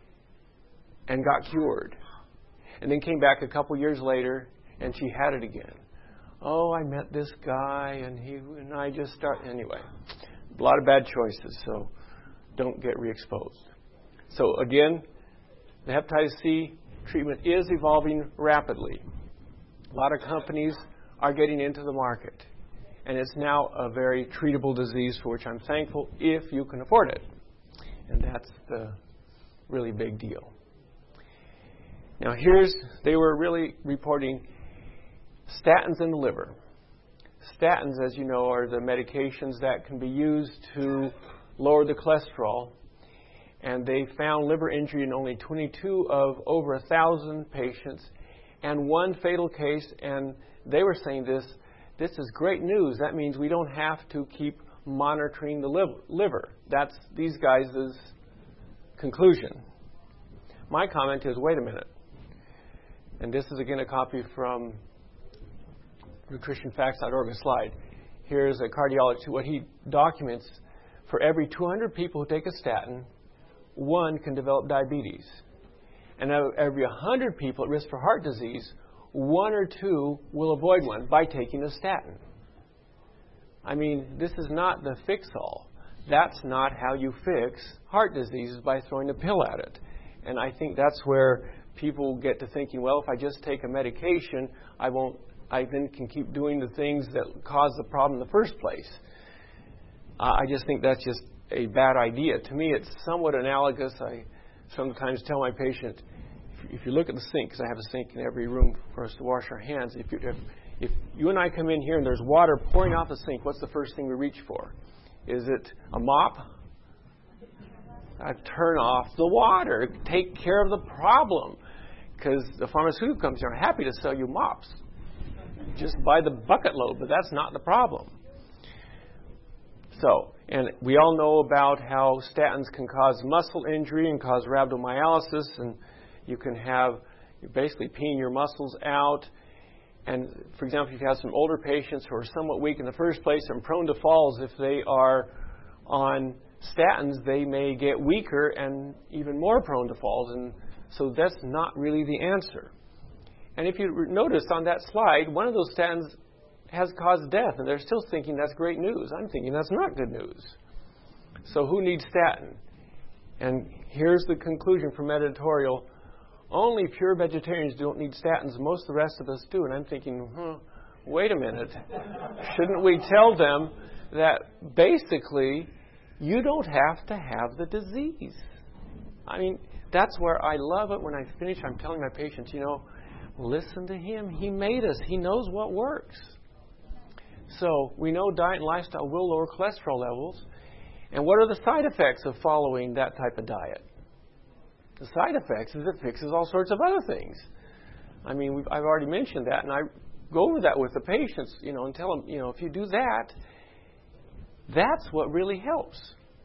and got cured, and then came back a couple years later, and she had it again. Oh, I met this guy, and he and I just start anyway. A lot of bad choices, so don't get re-exposed. So again, the hepatitis C treatment is evolving rapidly. A lot of companies are getting into the market, and it's now a very treatable disease, for which I'm thankful if you can afford it. And that's the really big deal. Now here's, they were really reporting statins in the liver. Statins, as you know, are the medications that can be used to lower the cholesterol. And they found liver injury in only twenty-two of over one thousand patients and one fatal case. And they were saying this, this is great news. That means we don't have to keep monitoring the liver. That's these guys' conclusion. My comment is, wait a minute. And this is again a copy from nutrition facts dot org, a slide. Here's a cardiologist. What he documents, for every two hundred people who take a statin, one can develop diabetes. And every one hundred people at risk for heart disease, one or two will avoid one by taking a statin. I mean, this is not the fix-all. That's not how you fix heart disease, is by throwing a pill at it. And I think that's where people get to thinking, well, if I just take a medication, I won't. I then can keep doing the things that cause the problem in the first place. Uh, I just think that's just a bad idea. To me, it's somewhat analogous. I sometimes tell my patient, if, if you look at the sink, because I have a sink in every room for us to wash our hands, if you, if, if you and I come in here and there's water pouring off the sink, what's the first thing we reach for? Is it a mop? I turn off the water. Take care of the problem. Because the pharmaceutical companies are happy to sell you mops. Just buy the bucket load, but that's not the problem. So, and we all know about how statins can cause muscle injury and cause rhabdomyolysis, and you can have, you're basically peeing your muscles out. And, for example, if you have some older patients who are somewhat weak in the first place and prone to falls if they are on statins, they may get weaker and even more prone to falls. And so that's not really the answer. And if you notice on that slide, one of those statins has caused death, and they're still thinking that's great news. I'm thinking that's not good news. So who needs statin? And here's the conclusion from editorial. Only pure vegetarians don't need statins. Most of the rest of us do. And I'm thinking, huh, wait a minute. Shouldn't we tell them that basically you don't have to have the disease? I mean, that's where I love it. When I finish, I'm telling my patients, you know, listen to him. He made us. He knows what works. So we know diet and lifestyle will lower cholesterol levels. And what are the side effects of following that type of diet? The side effects is it fixes all sorts of other things. I mean, we've, I've already mentioned that, and I go over that with the patients, you know, and tell them, you know, if you do that, that's what really helps.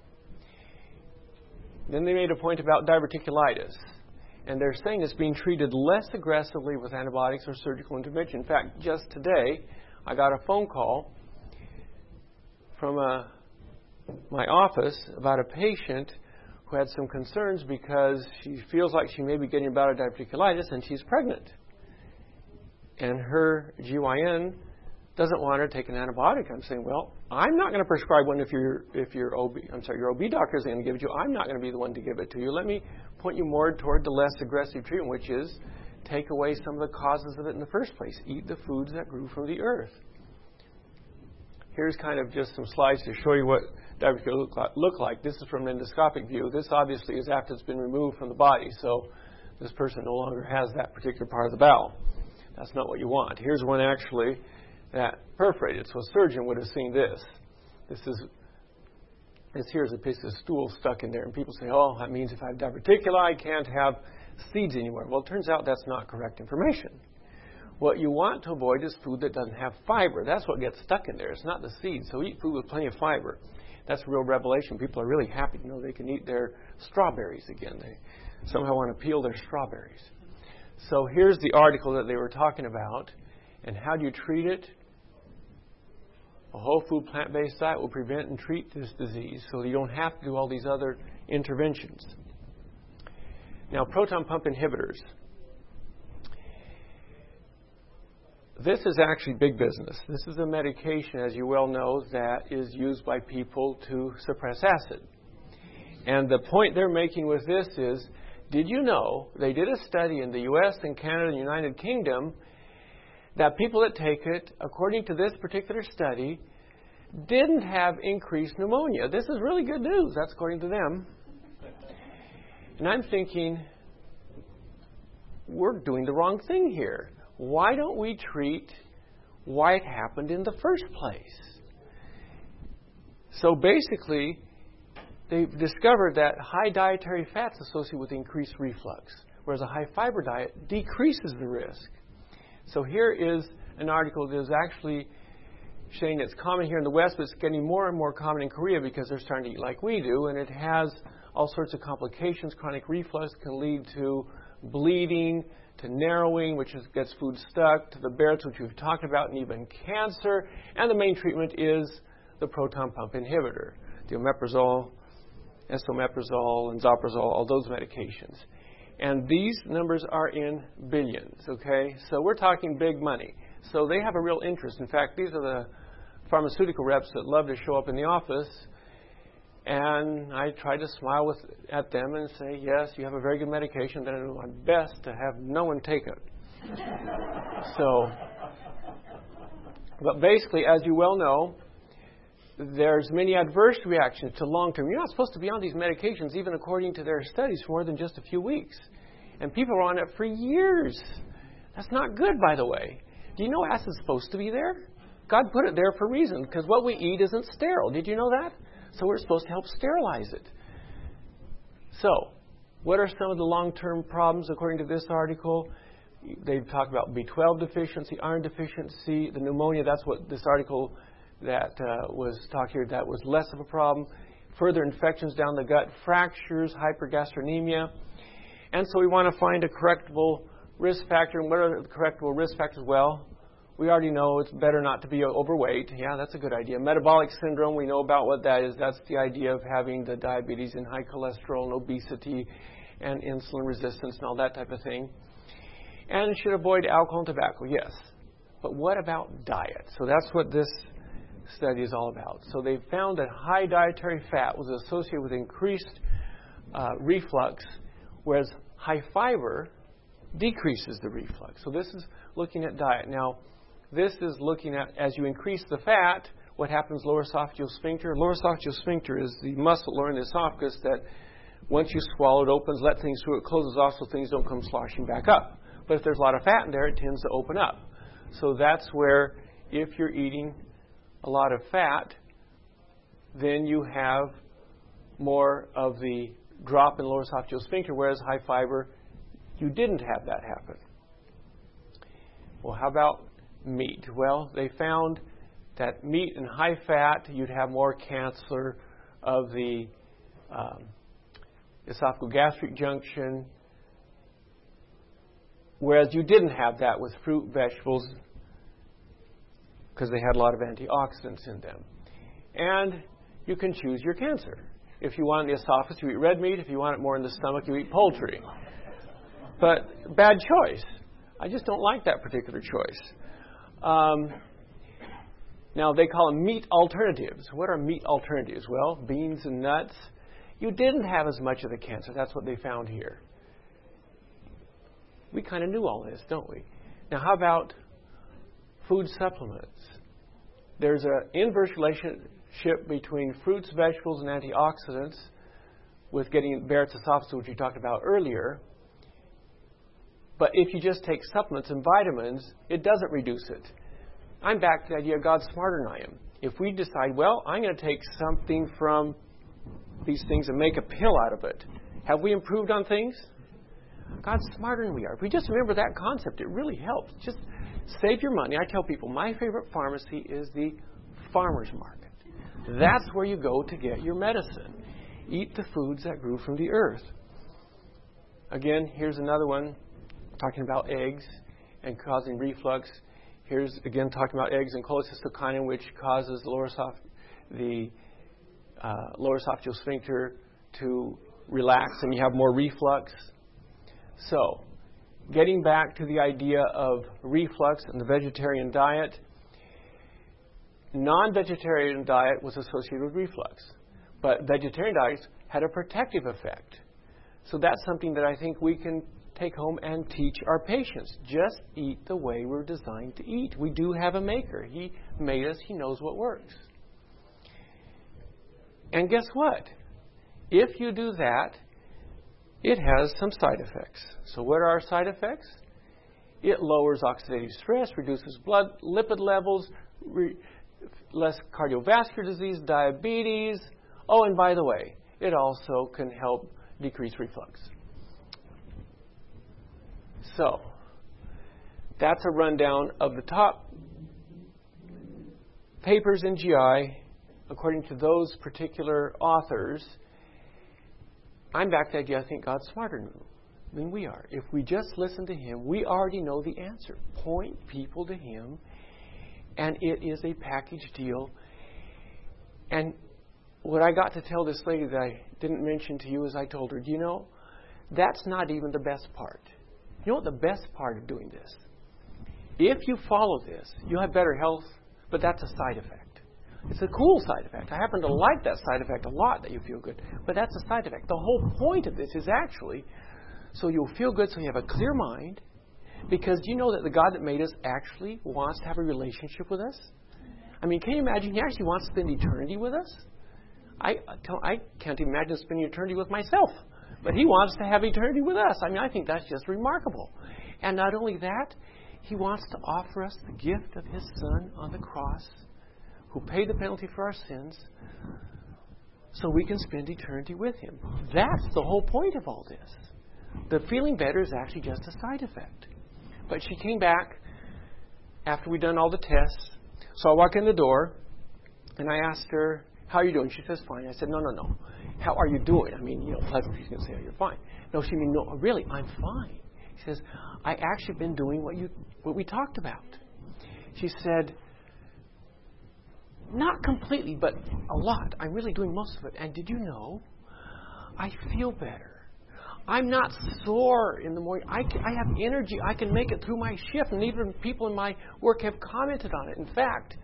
Then they made a point about diverticulitis. And they're saying it's being treated less aggressively with antibiotics or surgical intervention. In fact, just today, I got a phone call from a, my office about a patient who had some concerns because she feels like she may be getting about a diverticulitis and she's pregnant. And her G Y N doesn't want her to take an antibiotic. I'm saying, well, I'm not going to prescribe one if your if your O B I'm sorry, your O B doctor is going to give it to you. I'm not going to be the one to give it to you. Let me point you more toward the less aggressive treatment, which is take away some of the causes of it in the first place. Eat the foods that grew from the earth. Here's kind of just some slides to show you what diverticulitis look like. This is from an endoscopic view. This obviously is after it's been removed from the body, so this person no longer has that particular part of the bowel. That's not what you want. Here's one actually that perforated, so a surgeon would have seen this. This is this here is a piece of stool stuck in there, and people say, oh, that means if I have diverticuli, I can't have seeds anymore. Well, it turns out that's not correct information. What you want to avoid is food that doesn't have fiber. That's what gets stuck in there. It's not the seeds. So eat food with plenty of fiber. That's a real revelation. People are really happy to know they can eat their strawberries again. They somehow want to peel their strawberries. So here's the article that they were talking about. And how do you treat it? A whole food plant-based diet will prevent and treat this disease, so you don't have to do all these other interventions. Now, proton pump inhibitors. This is actually big business. This is a medication, as you well know, that is used by people to suppress acid. And the point they're making with this is, did you know they did a study in the U S and Canada and United Kingdom that people that take it, according to this particular study, didn't have increased pneumonia. This is really good news. That's according to them. And I'm thinking, we're doing the wrong thing here. Why don't we treat why it happened in the first place? So basically, they've discovered that high dietary fats associated with increased reflux, whereas a high fiber diet decreases the risk. So here is an article that is actually saying it's common here in the West, but it's getting more and more common in Korea because they're starting to eat like we do, and it has all sorts of complications. Chronic reflux can lead to bleeding, to narrowing, which is, gets food stuck, to the Barrett's, which we've talked about, and even cancer. And the main treatment is the proton pump inhibitor, the omeprazole, esomeprazole, and zoprazole, all those medications. And these numbers are in billions, okay? So we're talking big money. So they have a real interest. In fact, these are the pharmaceutical reps that love to show up in the office. And I try to smile with, at them and say, yes, you have a very good medication, then I do my best to have no one take it. So, but basically, as you well know, there's many adverse reactions to long-term. You're not supposed to be on these medications, even according to their studies, for more than just a few weeks. And people are on it for years. That's not good, by the way. Do you know acid's supposed to be there? God put it there for a reason, because what we eat isn't sterile. Did you know that? So we're supposed to help sterilize it. So, what are some of the long-term problems according to this article? They've talked about B twelve deficiency, iron deficiency, the pneumonia. That's what this article that uh, was talked here, that was less of a problem. Further infections down the gut, fractures, hypergastronemia. And so we want to find a correctable risk factor. And what are the correctable risk factors? Well, We already know it's better not to be overweight. Yeah, that's a good idea. Metabolic syndrome, we know about what that is. That's the idea of having the diabetes and high cholesterol and obesity and insulin resistance and all that type of thing. And it should avoid alcohol and tobacco, yes. But what about diet? So that's what this study is all about. So they found that high dietary fat was associated with increased uh, reflux, whereas high fiber decreases the reflux. So this is looking at diet. Now, this is looking at, as you increase the fat, what happens lower esophageal sphincter? Lower esophageal sphincter is the muscle lower in the esophagus that once you swallow it opens, let things through, it closes off so things don't come sloshing back up. But if there's a lot of fat in there, it tends to open up. So that's where if you're eating a lot of fat, then you have more of the drop in lower esophageal sphincter, whereas high fiber, you didn't have that happen. Well, how about meat? Well, they found that meat and high fat, you'd have more cancer of the um, esophagogastric junction, whereas you didn't have that with fruit, vegetables, because they had a lot of antioxidants in them. And you can choose your cancer. If you want the esophagus, you eat red meat. If you want it more in the stomach, you eat poultry. But bad choice. I just don't like that particular choice. Um, now, they call them meat alternatives. What are meat alternatives? Well, beans and nuts. You didn't have as much of the cancer. That's what they found here. We kind of knew all this, don't we? Now, how about food supplements? There's an inverse relationship between fruits, vegetables, and antioxidants with getting Barrett's esophagus, which we talked about earlier. But if you just take supplements and vitamins, it doesn't reduce it. I'm back to the idea God's smarter than I am. If we decide, well, I'm going to take something from these things and make a pill out of it, have we improved on things? God's smarter than we are. If we just remember that concept, it really helps. Just save your money. I tell people, my favorite pharmacy is the farmer's market. That's where you go to get your medicine. Eat the foods that grew from the earth. Again, here's another one talking about eggs and causing reflux. Here's, again, talking about eggs and cholecystokinin, which causes the lower, esoph- the, uh, lower esophageal sphincter to relax, and you have more reflux. So, getting back to the idea of reflux and the vegetarian diet, non-vegetarian diet was associated with reflux, but vegetarian diets had a protective effect. So that's something that I think we can take home and teach our patients. Just eat the way we're designed to eat. We do have a maker. He made us. He knows what works. And guess what? If you do that, it has some side effects. So what are our side effects? It lowers oxidative stress, reduces blood lipid levels, re- less cardiovascular disease, diabetes. Oh, and by the way, it also can help decrease reflux. So, that's a rundown of the top papers in G I according to those particular authors. I'm back to the idea I think God's smarter than we are. If we just listen to Him, we already know the answer. Point people to Him, and it is a package deal. And what I got to tell this lady that I didn't mention to you is I told her, you know, that's not even the best part. You know what the best part of doing this? If you follow this, you'll have better health, but that's a side effect. It's a cool side effect. I happen to like that side effect a lot, that you feel good, but that's a side effect. The whole point of this is actually so you'll feel good, so you have a clear mind, because you know that the God that made us actually wants to have a relationship with us. I mean, can you imagine He actually wants to spend eternity with us? I, I can't even imagine spending eternity with myself. But He wants to have eternity with us. I mean, I think that's just remarkable. And not only that, He wants to offer us the gift of His Son on the cross, who paid the penalty for our sins, so we can spend eternity with Him. That's the whole point of all this. The feeling better is actually just a side effect. But she came back after we'd done all the tests. So I walk in the door, and I asked her, how are you doing? She says, fine. I said, no, no, no. How are you doing? I mean, you know, pleasantly she's going to say, oh, you're fine. No, she means, no, really, I'm fine. She says, I actually been doing what you, what we talked about. She said, not completely, but a lot. I'm really doing most of it. And did you know, I feel better. I'm not sore in the morning. I, can, I have energy. I can make it through my shift. And even people in my work have commented on it. In fact,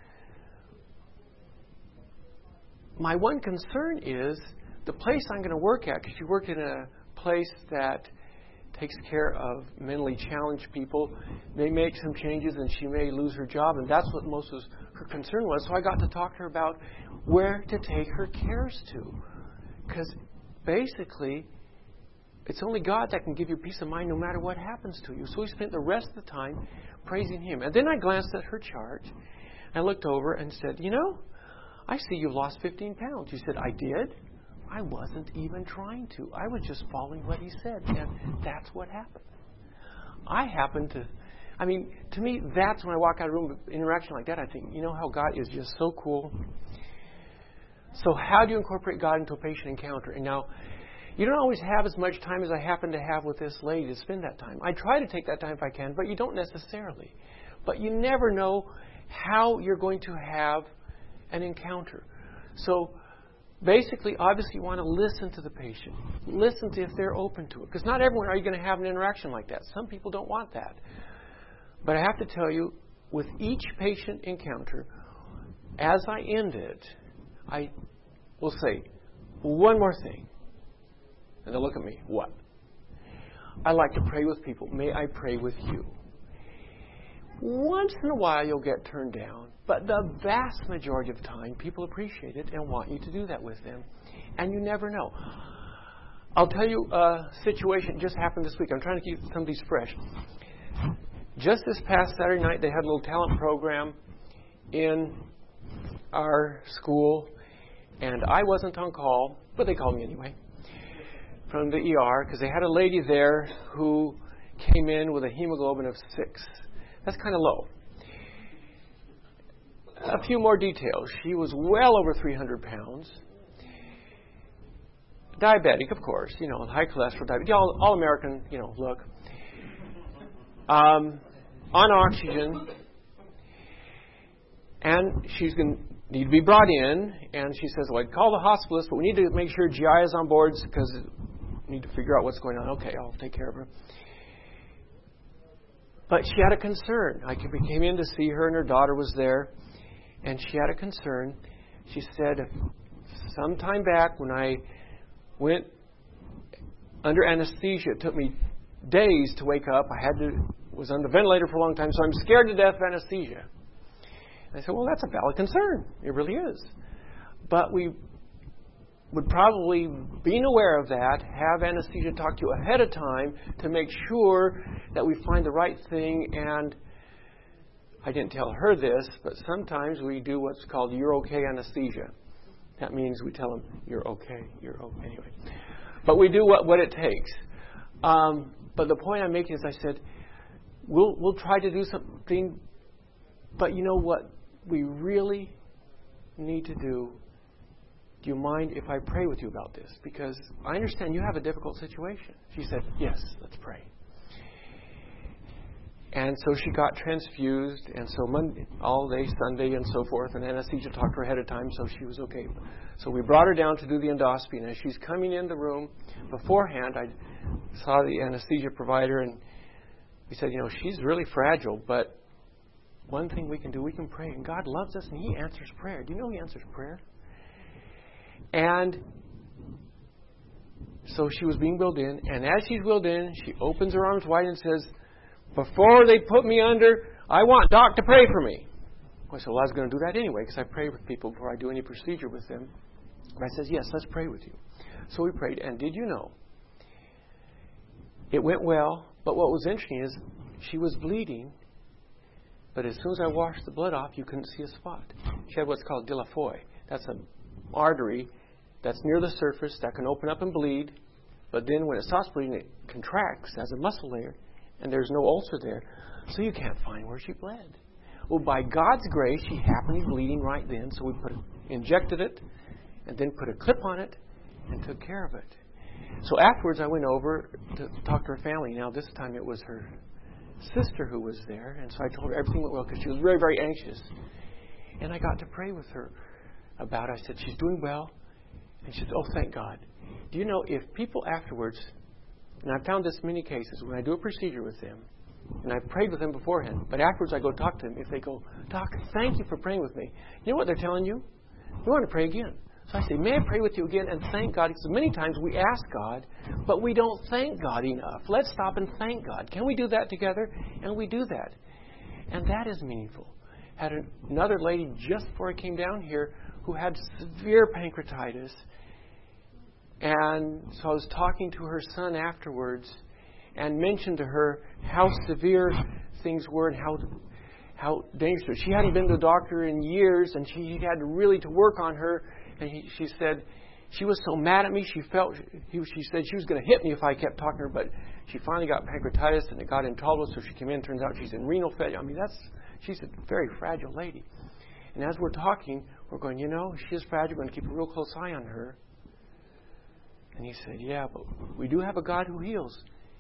my one concern is the place I'm going to work at, because she worked in a place that takes care of mentally challenged people. They make some changes and she may lose her job, and that's what most of her concern was. So I got to talk to her about where to take her cares to. Because basically, it's only God that can give you peace of mind no matter what happens to you. So we spent the rest of the time praising Him. And then I glanced at her chart and looked over and said, you know, I see you've lost fifteen pounds. She said, I did? I wasn't even trying to. I was just following what He said. And that's what happened. I happen to, I mean, to me, that's when I walk out of a room with interaction like that, I think, you know how God is just so cool. So how do you incorporate God into a patient encounter? And now, you don't always have as much time as I happen to have with this lady to spend that time. I try to take that time if I can, but you don't necessarily. But you never know how you're going to have an encounter. So basically, obviously, you want to listen to the patient. Listen to if they're open to it. Because not everyone are you going to have an interaction like that. Some people don't want that. But I have to tell you, with each patient encounter, as I end it, I will say, one more thing. And they'll look at me, what? I like to pray with people. May I pray with you? Once in a while, you'll get turned down. But the vast majority of the time, people appreciate it and want you to do that with them. And you never know. I'll tell you a situation that just happened this week. I'm trying to keep some of these fresh. Just this past Saturday night, they had a little talent program in our school. And I wasn't on call, but they called me anyway, from the E R, because they had a lady there who came in with a hemoglobin of six. That's kind of low. A few more details. She was well over three hundred pounds. Diabetic, of course, you know, high cholesterol, diabetic, all, all American, you know, look. Um, on oxygen. And she's going to need to be brought in. And she says, well, I'd call the hospitalist, but we need to make sure G I is on board because we need to figure out what's going on. Okay, I'll take care of her. But she had a concern. I came in to see her, and her daughter was there. And she had a concern. She said, some time back when I went under anesthesia, it took me days to wake up. I had to was on the ventilator for a long time, so I'm scared to death of anesthesia. And I said, well, that's a valid concern. It really is. But we would probably, being aware of that, have anesthesia talk to you ahead of time to make sure that we find the right thing. And I didn't tell her this, but sometimes we do what's called you're okay anesthesia. That means we tell them, you're okay, you're okay. Anyway. But we do what, what it takes. Um, but the point I'm making is I said, we'll, we'll try to do something, but you know what we really need to do? Do you mind if I pray with you about this? Because I understand you have a difficult situation. She said, yes, let's pray. And so she got transfused, and so Monday, all day, Sunday, and so forth, and anesthesia talked to her ahead of time, so she was okay. So we brought her down to do the endoscopy, and as she's coming in the room, beforehand, I saw the anesthesia provider, and we said, you know, she's really fragile, but one thing we can do, we can pray, and God loves us, and He answers prayer. Do you know He answers prayer? And so she was being wheeled in, and as she's wheeled in, she opens her arms wide and says, before they put me under, I want Doc to pray for me. I said, well, I was going to do that anyway, because I pray with people before I do any procedure with them. But I said, yes, let's pray with you. So we prayed, and did you know, it went well, but what was interesting is she was bleeding, but as soon as I washed the blood off, you couldn't see a spot. She had what's called de la Foy. That's an artery that's near the surface that can open up and bleed, but then when it stops bleeding, it contracts as a muscle layer, and there's no ulcer there, so you can't find where she bled. Well, by God's grace, she happened to be bleeding right then, so we put it, injected it, and then put a clip on it, and took care of it. So afterwards, I went over to talk to her family. Now, this time it was her sister who was there. And so I told her everything went well because she was very, very anxious. And I got to pray with her about it. I said, she's doing well. And she said, oh, thank God. Do you know, if people afterwards, and I've found this in many cases, when I do a procedure with them, and I've prayed with them beforehand, but afterwards I go talk to them, if they go, Doc, thank you for praying with me. You know what they're telling you? We want to pray again. So I say, may I pray with you again and thank God? Because many times we ask God, but we don't thank God enough. Let's stop and thank God. Can we do that together? And we do that. And that is meaningful. Had another lady just before I came down here who had severe pancreatitis. And so I was talking to her son afterwards and mentioned to her how severe things were and how how dangerous. She hadn't been to the doctor in years, and she had really to work on her. And he, she said she was so mad at me. She felt he, she said she was going to hit me if I kept talking to her. But she finally got pancreatitis, and it got intolerable. So she came in. Turns out she's in renal failure. I mean, that's she's a very fragile lady. And as we're talking, we're going, you know, she is fragile. We're going to keep a real close eye on her. And he said, yeah, but we do have a God who heals.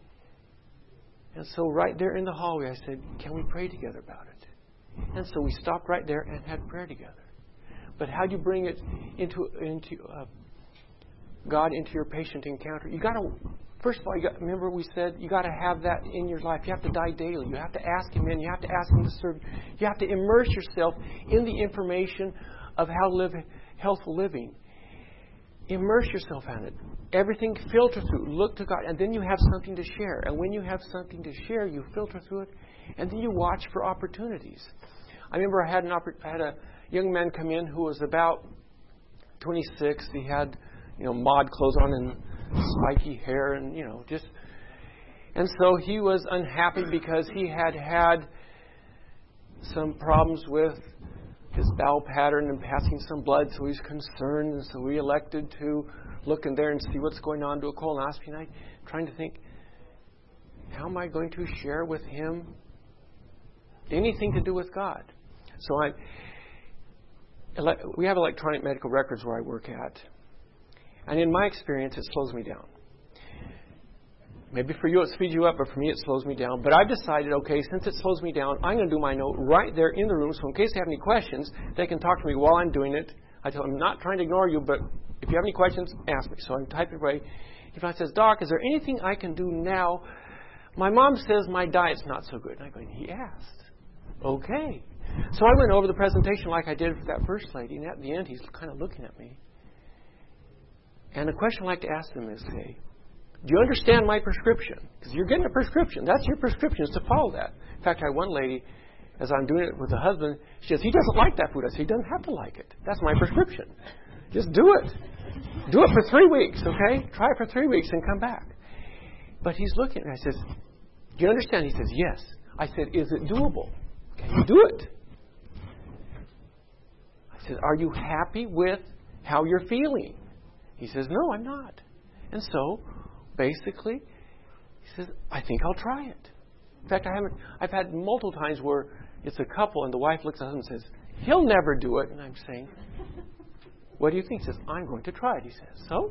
And so right there in the hallway, I said, can we pray together about it? And so we stopped right there and had prayer together. But how do you bring it into into uh, God into your patient encounter? You got to, first of all, you got, remember we said you got to have that in your life. You have to die daily. You have to ask Him in. You have to ask Him to serve. You have to immerse yourself in the information of how live healthful living. Immerse yourself in it. Everything filter through. Look to God. And then you have something to share. And when you have something to share, you filter through it. And then you watch for opportunities. I remember I had an oppor- I had a young man come in who was about twenty-six. He had, you know, mod clothes on and spiky hair and, you know, just... And so he was unhappy because he had had some problems with his bowel pattern and passing some blood, so he's concerned. And so we elected to look in there and see what's going on, do a colonoscopy. And I'm trying to think, how am I going to share with him anything to do with God? So I, we have electronic medical records where I work at. And in my experience, it slows me down. Maybe for you it speeds you up, but for me it slows me down. But I've decided, okay, since it slows me down, I'm going to do my note right there in the room, so in case they have any questions, they can talk to me while I'm doing it. I tell them, I'm not trying to ignore you, but if you have any questions, ask me. So I type it away. If I says, Doc, is there anything I can do now? My mom says my diet's not so good. And I go, he asked. Okay. So I went over the presentation like I did for that first lady, and at the end he's kind of looking at me. And the question I like to ask them is, okay, do you understand my prescription? Because you're getting a prescription. That's your prescription, is to follow that. In fact, I had one lady, as I'm doing it with the husband, she says, he doesn't like that food. I said, he doesn't have to like it. That's my prescription. Just do it. Do it for three weeks, okay? Try it for three weeks and come back. But he's looking at me. I says, do you understand? He says, yes. I said, is it doable? Can you do it? I said, are you happy with how you're feeling? He says, no, I'm not. And so, basically, he says, I think I'll try it. In fact, I haven't. I've had multiple times where it's a couple and the wife looks at him and says, he'll never do it. And I'm saying, what do you think? He says, I'm going to try it. He says, so?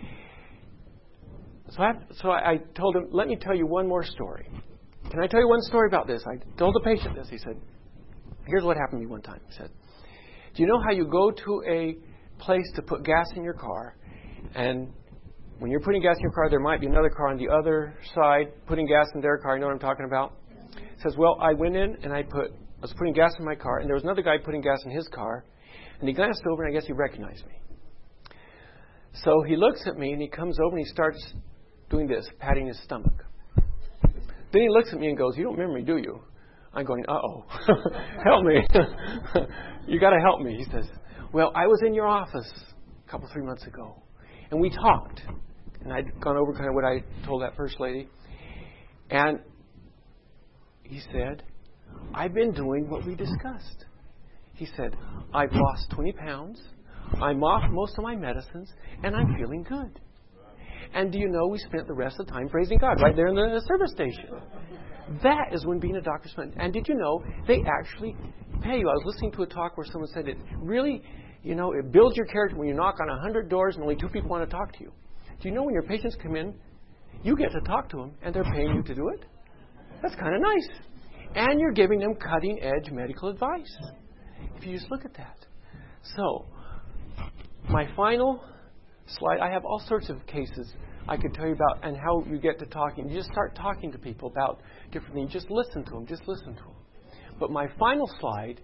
So I, so I told him, let me tell you one more story. Can I tell you one story about this? I told the patient this. He said, here's what happened to me one time. He said, do you know how you go to a place to put gas in your car, and when you're putting gas in your car, there might be another car on the other side putting gas in their car. You know what I'm talking about? He says, well, I went in and I put, I was putting gas in my car, and there was another guy putting gas in his car, and he glanced over, and I guess he recognized me. So he looks at me, and he comes over, and he starts doing this, patting his stomach. Then he looks at me and goes, you don't remember me, do you? I'm going, uh-oh. Help me. You got to help me. He says, well, I was in your office a couple, three months ago, and we talked. And I'd gone over kind of what I told that first lady. And he said, I've been doing what we discussed. He said, I've lost twenty pounds. I'm off most of my medicines, and I'm feeling good. And do you know, we spent the rest of the time praising God right there in the service station. That is when being a doctor's fun. And did you know, they actually pay you. I was listening to a talk where someone said it really, you know, it builds your character when you knock on a hundred doors and only two people want to talk to you. Do you know when your patients come in, you get to talk to them, and they're paying you to do it? That's kind of nice. And you're giving them cutting-edge medical advice. If you just look at that. So, my final slide, I have all sorts of cases I could tell you about and how you get to talking. You just start talking to people about different things. Just listen to them. Just listen to them. But my final slide,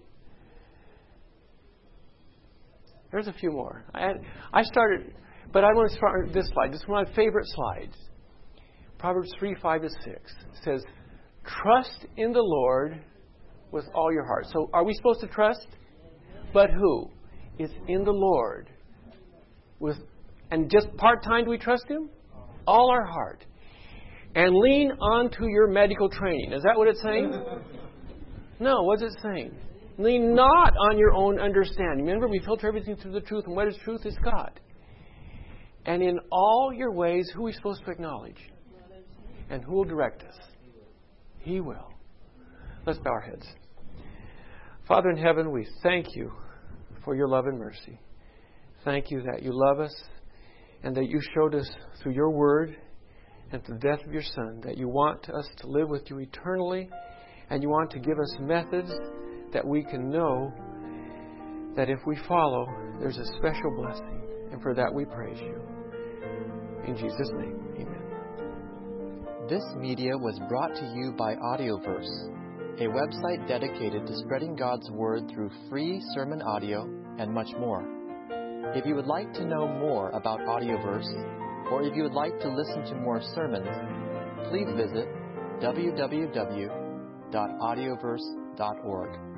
there's a few more. I, had, I started, but I want to start with this slide. This is one of my favorite slides. Proverbs three, five to six says, trust in the Lord with all your heart. So are we supposed to trust? But who? It's in the Lord. With And just part-time do we trust Him? All our heart. And lean onto your medical training. Is that what it's saying? No, what's it saying? Lean not on your own understanding. Remember, we filter everything through the truth, and what is truth is God. And in all your ways, who are we supposed to acknowledge? And who will direct us? He will. Let's bow our heads. Father in heaven, we thank you for your love and mercy. Thank you that you love us and that you showed us through your word and through the death of your Son that you want us to live with you eternally, and you want to give us methods that we can know that if we follow, there's a special blessing. And for that we praise you. In Jesus' name, amen. This media was brought to you by Audioverse, a website dedicated to spreading God's Word through free sermon audio and much more. If you would like to know more about Audioverse, or if you would like to listen to more sermons, please visit w w w dot audioverse dot org.